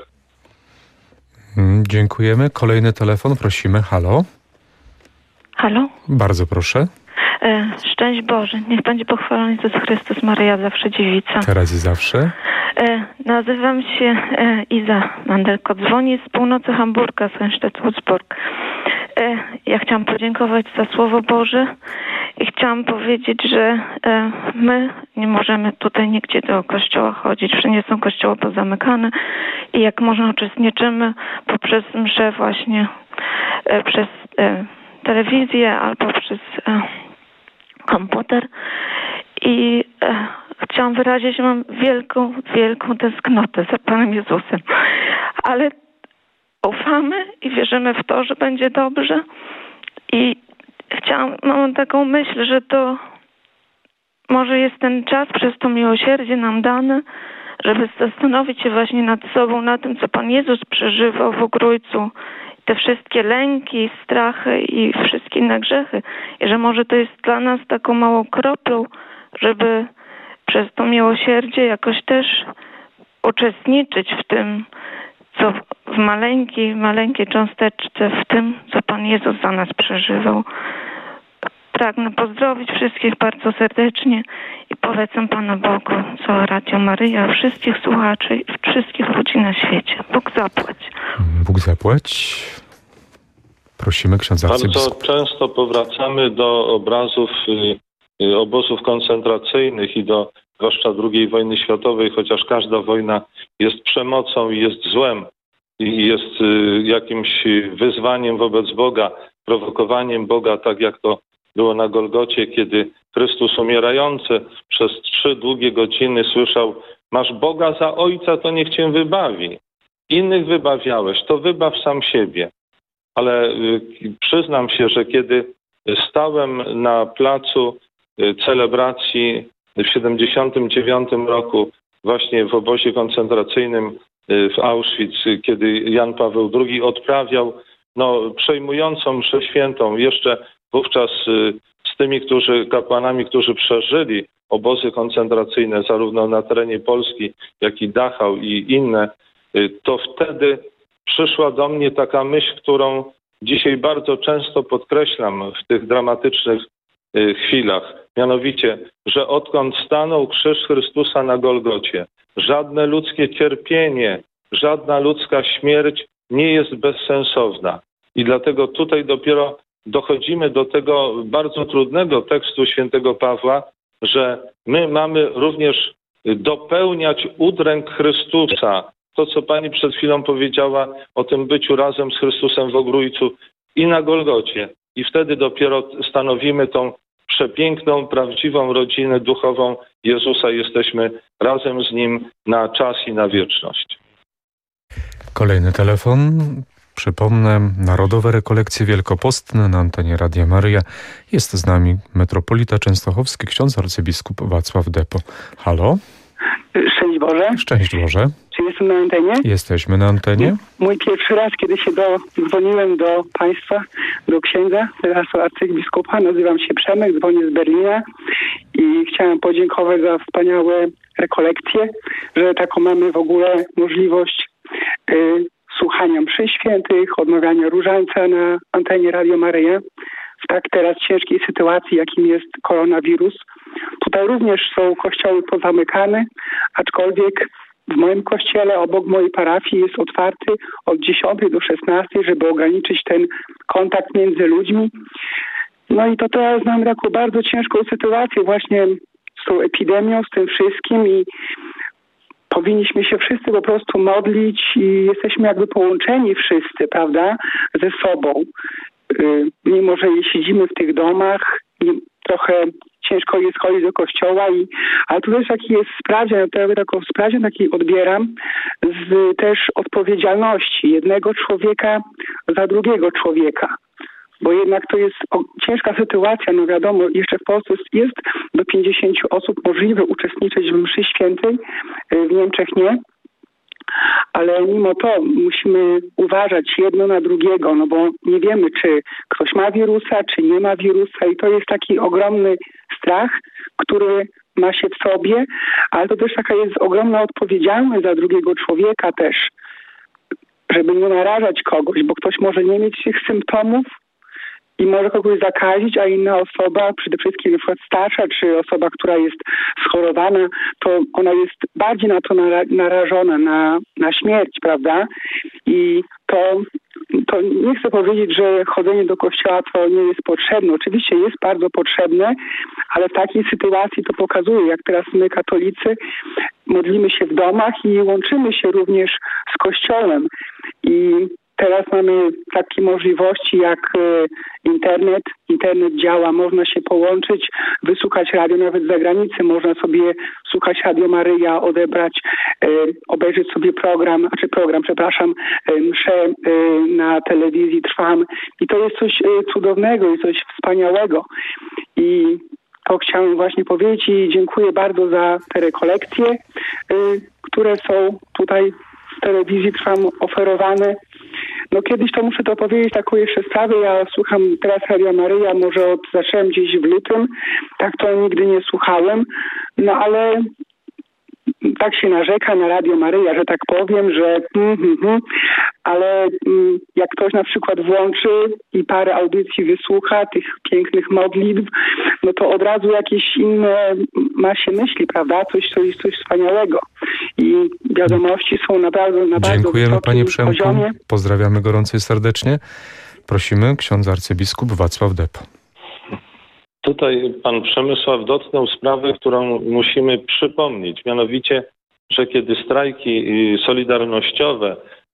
Dziękujemy. Kolejny telefon, prosimy. Halo? Halo? Bardzo proszę. Szczęść Boże. Niech będzie pochwalony Jezus Chrystus, Maryja zawsze dziewica. Teraz i zawsze. Nazywam się Iza Mandelko. Dzwonię z północy Hamburga, z Henstedt-Würzburg. Ja chciałam podziękować za Słowo Boże i chciałam powiedzieć, że my nie możemy tutaj nigdzie do kościoła chodzić. Wszędzie są kościoły pozamykane i jak można uczestniczymy poprzez mszę właśnie przez telewizję albo przez komputer i chciałam wyrazić, mam wielką tęsknotę za Panem Jezusem, ale ufamy i wierzymy w to, że będzie dobrze i mam taką myśl, że to może jest ten czas przez to miłosierdzie nam dane, żeby zastanowić się właśnie nad sobą, nad tym, co Pan Jezus przeżywał w Ogrójcu, te wszystkie lęki, strachy i wszystkie inne grzechy. I że może to jest dla nas taką małą kroplą, żeby przez to miłosierdzie jakoś też uczestniczyć w tym, co w maleńkiej cząsteczce, w tym, co Pan Jezus za nas przeżywał. Pragnę pozdrowić wszystkich bardzo serdecznie i polecam Pana Bogu, całe Radio Maryja, wszystkich słuchaczy, wszystkich ludzi na świecie. Bóg zapłać. Bóg zapłać. Prosimy księdza arcybiskupa. Bardzo często powracamy do obrazów obozów koncentracyjnych i do zwłaszcza II wojny światowej, chociaż każda wojna jest przemocą i jest złem. i jest jakimś wyzwaniem wobec Boga, prowokowaniem Boga, tak jak to było na Golgocie, kiedy Chrystus umierający przez 3 długie godziny słyszał: masz Boga za Ojca, to niech cię wybawi. Innych wybawiałeś, to wybaw sam siebie. Ale przyznam się, że kiedy stałem na placu celebracji w 79 roku właśnie w obozie koncentracyjnym w Auschwitz, kiedy Jan Paweł II odprawiał przejmującą mszę świętą jeszcze wówczas z tymi kapłanami, którzy przeżyli obozy koncentracyjne zarówno na terenie Polski, jak i Dachau i inne, to wtedy przyszła do mnie taka myśl, którą dzisiaj bardzo często podkreślam w tych dramatycznych chwilach. Mianowicie, że odkąd stanął krzyż Chrystusa na Golgocie, żadne ludzkie cierpienie, żadna ludzka śmierć nie jest bezsensowna. I dlatego tutaj dopiero dochodzimy do tego bardzo trudnego tekstu świętego Pawła, że my mamy również dopełniać udręk Chrystusa. To, co pani przed chwilą powiedziała o tym byciu razem z Chrystusem w Ogrójcu i na Golgocie. I wtedy dopiero stanowimy tą przepiękną, prawdziwą rodzinę duchową Jezusa. Jesteśmy razem z Nim na czas i na wieczność. Kolejny telefon. Przypomnę, Narodowe Rekolekcje Wielkopostne na antenie Radia Maryja. Jest z nami metropolita częstochowski, ksiądz arcybiskup Wacław Depo. Halo? Szczęść Boże. Szczęść Boże. Czy jestem na antenie? Jesteśmy na antenie. Mój pierwszy raz, kiedy się dzwoniłem do państwa, do księdza, teraz arcybiskupa, nazywam się Przemek, dzwonię z Berlina i chciałem podziękować za wspaniałe rekolekcje, że taką mamy w ogóle możliwość słuchania mszy świętych, odmawiania różańca na antenie Radio Maryja w tak teraz ciężkiej sytuacji, jakim jest koronawirus. Tutaj również są kościoły pozamykane, aczkolwiek w moim kościele obok mojej parafii jest otwarty od 10 do 16, żeby ograniczyć ten kontakt między ludźmi. No i to teraz mamy taką bardzo ciężką sytuację właśnie z tą epidemią, z tym wszystkim i powinniśmy się wszyscy po prostu modlić i jesteśmy jakby połączeni wszyscy, prawda, ze sobą. Mimo że siedzimy w tych domach, trochę ciężko jest chodzić do kościoła, ale tu też taki jest sprawdzian, to ja taką sprawdzian taki odbieram z też odpowiedzialności jednego człowieka za drugiego człowieka. Bo jednak to jest ciężka sytuacja, no wiadomo, jeszcze w Polsce jest do 50 osób możliwe uczestniczyć w mszy świętej, w Niemczech nie. Ale mimo to musimy uważać jedno na drugiego, no bo nie wiemy, czy ktoś ma wirusa, czy nie ma wirusa i to jest taki ogromny strach, który ma się w sobie, ale to też taka jest ogromna odpowiedzialność za drugiego człowieka też, żeby nie narażać kogoś, bo ktoś może nie mieć tych symptomów i może kogoś zakazić, a inna osoba, przede wszystkim na przykład starsza, czy osoba, która jest schorowana, to ona jest bardziej na to narażona, na śmierć, prawda? I to nie chcę powiedzieć, że chodzenie do kościoła to nie jest potrzebne. Oczywiście jest bardzo potrzebne, ale w takiej sytuacji to pokazuje, jak teraz my katolicy modlimy się w domach i łączymy się również z kościołem. I teraz mamy takie możliwości jak internet. Internet działa, można się połączyć, wysłuchać radio nawet z zagranicy. Można sobie słuchać Radio Maryja, obejrzeć sobie mszę na telewizji Trwam. I to jest coś cudownego i coś wspaniałego. I to chciałem właśnie powiedzieć i dziękuję bardzo za te rekolekcje, które są tutaj w telewizji Trwam oferowane. No kiedyś to muszę to powiedzieć, taką jeszcze sprawę, ja słucham teraz Radio Maryja, może zacząłem gdzieś w lutym, tak to nigdy nie słuchałem, no ale tak się narzeka na Radio Maryja, że tak powiem, że ale jak ktoś na przykład włączy i parę audycji wysłucha tych pięknych modlitw, no to od razu jakieś inne ma się myśli, prawda? Coś wspaniałego. I wiadomości są naprawdę na bardzo Dziękujemy panie Przemku. Poziomie. Pozdrawiamy gorąco i serdecznie. Prosimy, ksiądz arcybiskup Wacław Depo. Tutaj pan Przemysław dotknął sprawy, którą musimy przypomnieć. Mianowicie, że kiedy strajki solidarnościowe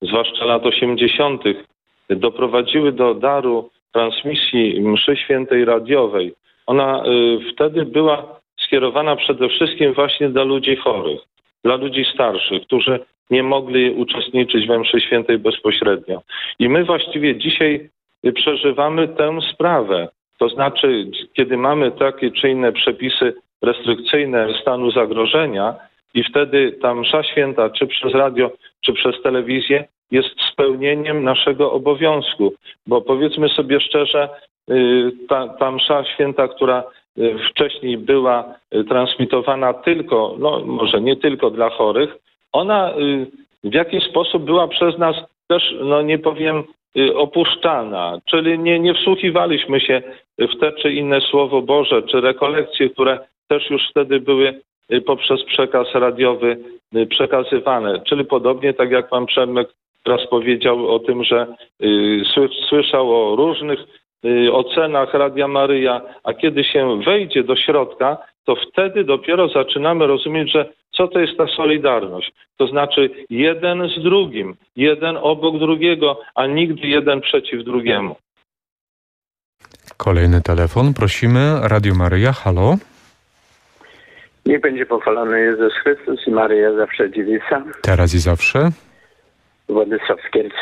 zwłaszcza lat 80., doprowadziły do daru transmisji mszy świętej radiowej. Ona wtedy była skierowana przede wszystkim właśnie dla ludzi chorych, dla ludzi starszych, którzy nie mogli uczestniczyć we mszy świętej bezpośrednio. I my właściwie dzisiaj przeżywamy tę sprawę. To znaczy, kiedy mamy takie czy inne przepisy restrykcyjne stanu zagrożenia i wtedy ta msza święta, czy przez radio, czy przez telewizję, jest spełnieniem naszego obowiązku. Bo powiedzmy sobie szczerze, ta msza święta, która wcześniej była transmitowana tylko, no może nie tylko dla chorych, ona w jakiś sposób była przez nas też, no nie powiem, opuszczana, czyli nie wsłuchiwaliśmy się w te czy inne Słowo Boże, czy rekolekcje, które też już wtedy były poprzez przekaz radiowy przekazywane. Czyli podobnie tak jak pan Przemek teraz powiedział o tym, że słyszał o różnych ocenach Radia Maryja, a kiedy się wejdzie do środka, to wtedy dopiero zaczynamy rozumieć, że co to jest ta solidarność. To znaczy jeden z drugim, jeden obok drugiego, a nigdy jeden przeciw drugiemu. Kolejny telefon, prosimy. Radio Maryja, halo. Niech będzie pochwalony Jezus Chrystus i Maryja zawsze dziewica. Teraz i zawsze. Władysław z Kielc.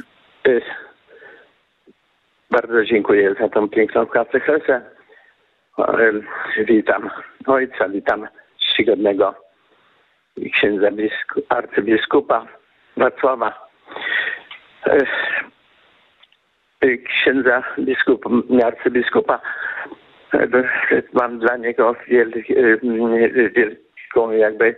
Bardzo dziękuję za tą piękną katechezę. Witam ojca, witam czcigodnego księdza arcybiskupa Wacława. Księdza arcybiskupa, mam dla niego wielką jakby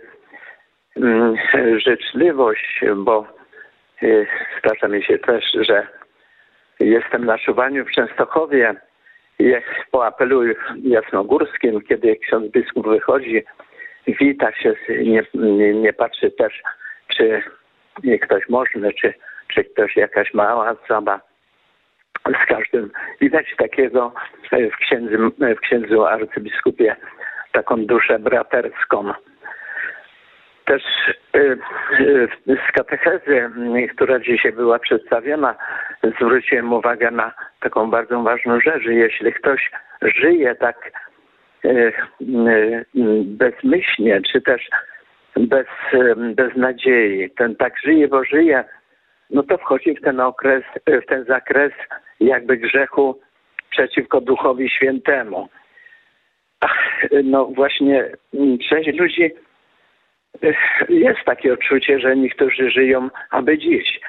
życzliwość, bo zdarza mi się też, że jestem na czuwaniu w Częstochowie po apelu jasnogórskim, kiedy ksiądz biskup wychodzi, wita się, nie patrzy też, czy ktoś możny, czy ktoś jakaś mała osoba. Z każdym widać takiego w księdzu arcybiskupie taką duszę braterską. Też z katechezy, która dzisiaj była przedstawiona, zwróciłem uwagę na taką bardzo ważną rzecz, że jeśli ktoś żyje tak bezmyślnie, czy też bez nadziei, ten tak żyje, bo żyje, no to wchodzi w ten zakres jakby grzechu przeciwko Duchowi Świętemu. No właśnie, część ludzi jest takie odczucie, że niektórzy żyją aby dziś.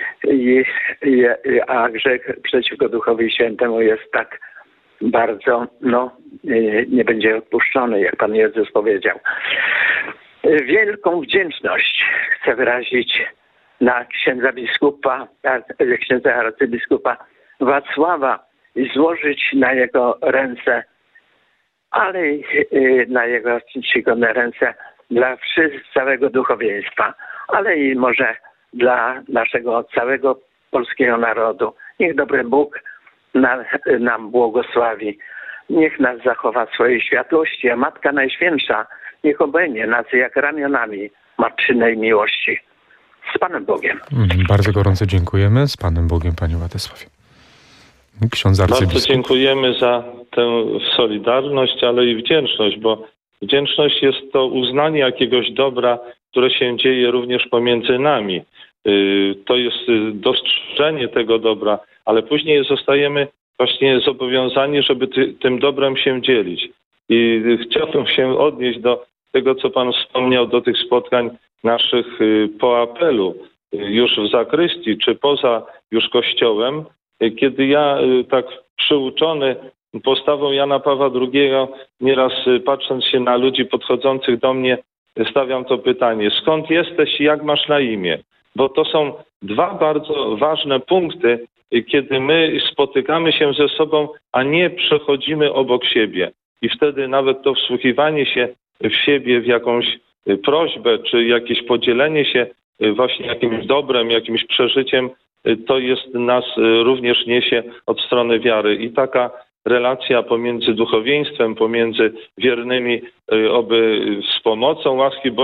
A grzech przeciwko Duchowi Świętemu jest tak bardzo, nie będzie odpuszczony, jak Pan Jezus powiedział. Wielką wdzięczność chcę wyrazić na księdza arcybiskupa Wacława i złożyć na jego ręce, ale i na jego czcigodne ręce dla całego duchowieństwa, ale i może dla naszego całego polskiego narodu. Niech dobry Bóg nam błogosławi. Niech nas zachowa w swojej światłości, a Matka Najświętsza niech obejmie nas jak ramionami matczynej miłości. Z Panem Bogiem. Bardzo gorąco dziękujemy. Z Panem Bogiem, Panie Władysławie. Ksiądz arcybiskup. Bardzo dziękujemy za tę solidarność, ale i wdzięczność, bo wdzięczność jest to uznanie jakiegoś dobra, które się dzieje również pomiędzy nami. To jest dostrzeżenie tego dobra, ale później zostajemy właśnie zobowiązani, żeby tym dobrem się dzielić. I chciałbym się odnieść do tego, co Pan wspomniał, do tych spotkań naszych po apelu, już w zakrystii, czy poza już kościołem, kiedy ja tak przyuczony postawą Jana Pawła II, nieraz patrząc się na ludzi podchodzących do mnie, stawiam to pytanie: skąd jesteś i jak masz na imię? Bo to są dwa bardzo ważne punkty, kiedy my spotykamy się ze sobą, a nie przechodzimy obok siebie. I wtedy nawet to wsłuchiwanie się w siebie, w jakąś prośbę, czy jakieś podzielenie się właśnie jakimś dobrem, jakimś przeżyciem, to jest nas również niesie od strony wiary. I taka relacja pomiędzy duchowieństwem, pomiędzy wiernymi, oby z pomocą łaski Bożej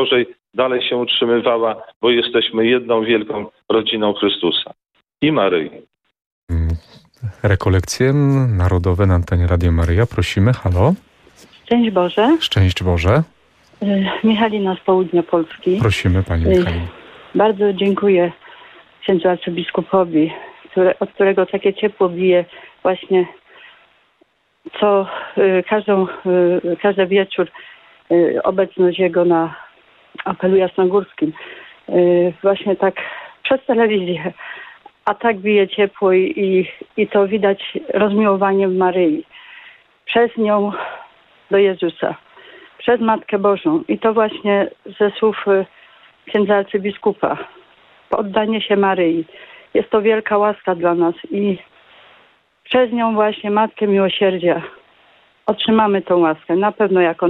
dalej się utrzymywała, bo jesteśmy jedną wielką rodziną Chrystusa i Maryi. Rekolekcje narodowe na antenie Radio Maryja. Prosimy, halo. Szczęść Boże. Szczęść Boże. Michalina z południa Polski. Prosimy, pani Michalina. Bardzo dziękuję księdzu arcybiskupowi, od którego takie ciepło bije właśnie każdy wieczór obecność jego na apelu jasnogórskim. Właśnie tak przez telewizję. A tak bije ciepło i to widać rozmiłowanie w Maryi. Przez nią do Jezusa. Przez Matkę Bożą. I to właśnie ze słów księdza arcybiskupa. Oddanie się Maryi. Jest to wielka łaska dla nas i przez nią właśnie Matkę Miłosierdzia otrzymamy tą łaskę. Na pewno jako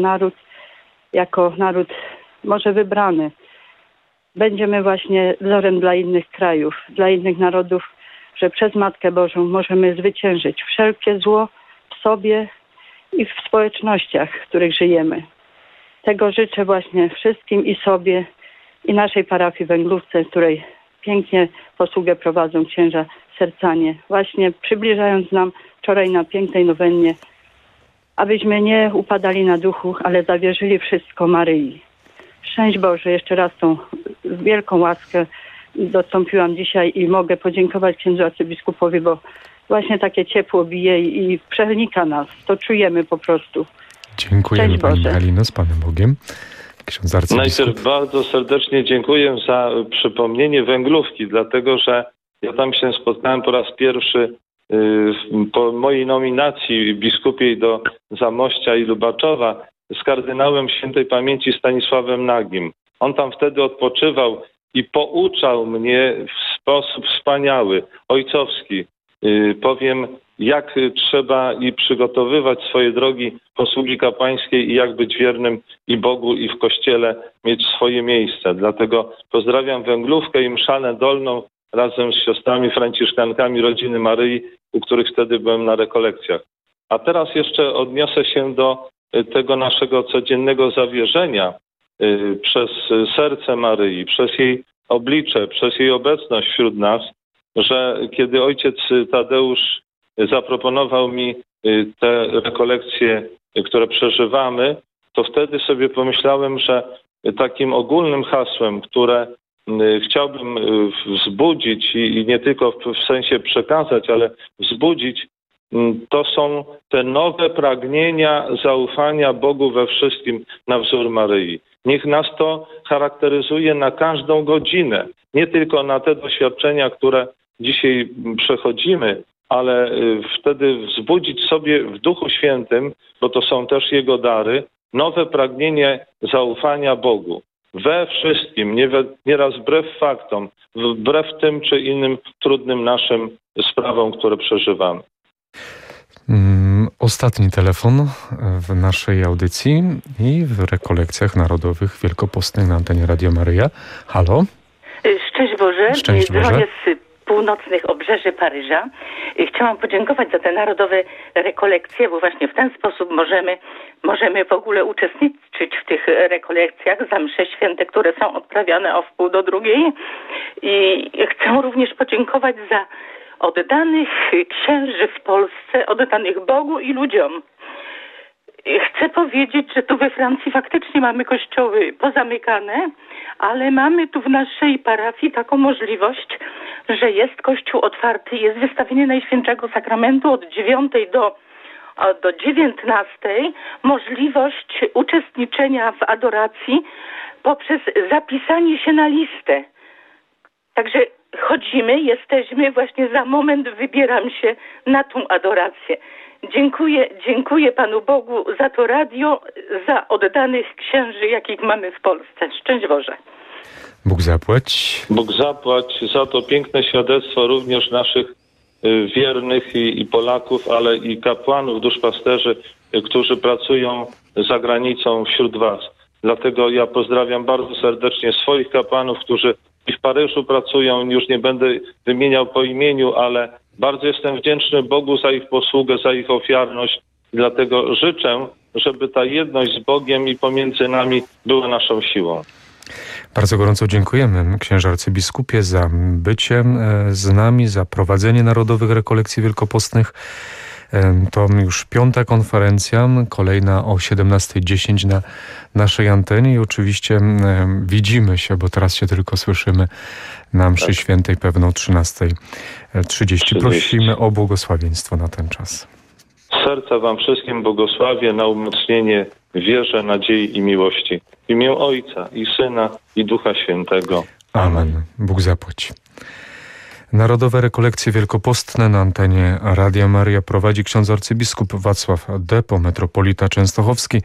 naród może wybrany. Będziemy właśnie wzorem dla innych krajów, dla innych narodów, że przez Matkę Bożą możemy zwyciężyć wszelkie zło w sobie i w społecznościach, w których żyjemy. Tego życzę właśnie wszystkim i sobie, i naszej parafii Węglówce, w której pięknie posługę prowadzą księża sercanie. Właśnie przybliżając nam wczoraj na pięknej nowennie, abyśmy nie upadali na duchu, ale zawierzyli wszystko Maryi. Szczęść Boże, jeszcze raz tą wielką łaskę dostąpiłam dzisiaj i mogę podziękować księdzu arcybiskupowi, bo właśnie takie ciepło bije i przenika nas. To czujemy po prostu. Dziękujemy pani Michalino, z Panem Bogiem. Ksiądz arcybiskup. Najpierw bardzo serdecznie dziękuję za przypomnienie Węglówki, dlatego że ja tam się spotkałem po raz pierwszy po mojej nominacji biskupiej do Zamościa i Lubaczowa z kardynałem świętej pamięci Stanisławem Nagim. On tam wtedy odpoczywał i pouczał mnie w sposób wspaniały, ojcowski. Powiem, jak trzeba i przygotowywać swoje drogi posługi kapłańskiej i jak być wiernym i Bogu, i w Kościele mieć swoje miejsce. Dlatego pozdrawiam Węglówkę i Mszanę Dolną razem z siostrami franciszkankami rodziny Maryi, u których wtedy byłem na rekolekcjach. A teraz jeszcze odniosę się do tego naszego codziennego zawierzenia przez serce Maryi, przez jej oblicze, przez jej obecność wśród nas, że kiedy ojciec Tadeusz zaproponował mi te rekolekcje, które przeżywamy, to wtedy sobie pomyślałem, że takim ogólnym hasłem, które chciałbym wzbudzić i nie tylko w sensie przekazać, ale wzbudzić, to są te nowe pragnienia zaufania Bogu we wszystkim na wzór Maryi. Niech nas to charakteryzuje na każdą godzinę, nie tylko na te doświadczenia, które dzisiaj przechodzimy, ale wtedy wzbudzić sobie w Duchu Świętym, bo to są też Jego dary, nowe pragnienie zaufania Bogu. We wszystkim, nieraz wbrew faktom, wbrew tym czy innym trudnym naszym sprawom, które przeżywamy. Ostatni telefon w naszej audycji i w rekolekcjach narodowych wielkopostnych na antenie Radio Maryja. Halo? Szczęść Boże. Szczęść Boże. Dzwonię z północnych obrzeży Paryża. Chciałam podziękować za te narodowe rekolekcje, bo właśnie w ten sposób możemy w ogóle uczestniczyć w tych rekolekcjach za msze święte, które są odprawiane o 1:30. I chcę również podziękować za oddanych księży w Polsce, oddanych Bogu i ludziom. Chcę powiedzieć, że tu we Francji faktycznie mamy kościoły pozamykane, ale mamy tu w naszej parafii taką możliwość, że jest kościół otwarty, jest wystawienie Najświętszego Sakramentu od 9 do 19, możliwość uczestniczenia w adoracji poprzez zapisanie się na listę. Także chodzimy, jesteśmy, właśnie za moment wybieram się na tą adorację. Dziękuję Panu Bogu za to radio, za oddanych księży, jakich mamy w Polsce. Szczęść Boże. Bóg zapłać. Bóg zapłać za to piękne świadectwo również naszych wiernych i Polaków, ale i kapłanów, duszpasterzy, którzy pracują za granicą wśród Was. Dlatego ja pozdrawiam bardzo serdecznie swoich kapłanów, którzy i w Paryżu pracują. Już nie będę wymieniał po imieniu, ale bardzo jestem wdzięczny Bogu za ich posługę, za ich ofiarność. Dlatego życzę, żeby ta jedność z Bogiem i pomiędzy nami była naszą siłą. Bardzo gorąco dziękujemy księże arcybiskupie za bycie z nami, za prowadzenie Narodowych Rekolekcji Wielkopostnych. To już 5. konferencja, kolejna o 17:10 na naszej antenie i oczywiście widzimy się, bo teraz się tylko słyszymy na mszy świętej pewno o 13:30. Prosimy o błogosławieństwo na ten czas. Z serca wam wszystkim błogosławię na umocnienie w wierze, nadziei i miłości. W imię Ojca i Syna i Ducha Świętego. Amen. Bóg zapłać. Narodowe Rekolekcje Wielkopostne na antenie Radia Maryja prowadzi ksiądz arcybiskup Wacław Depo, metropolita częstochowski.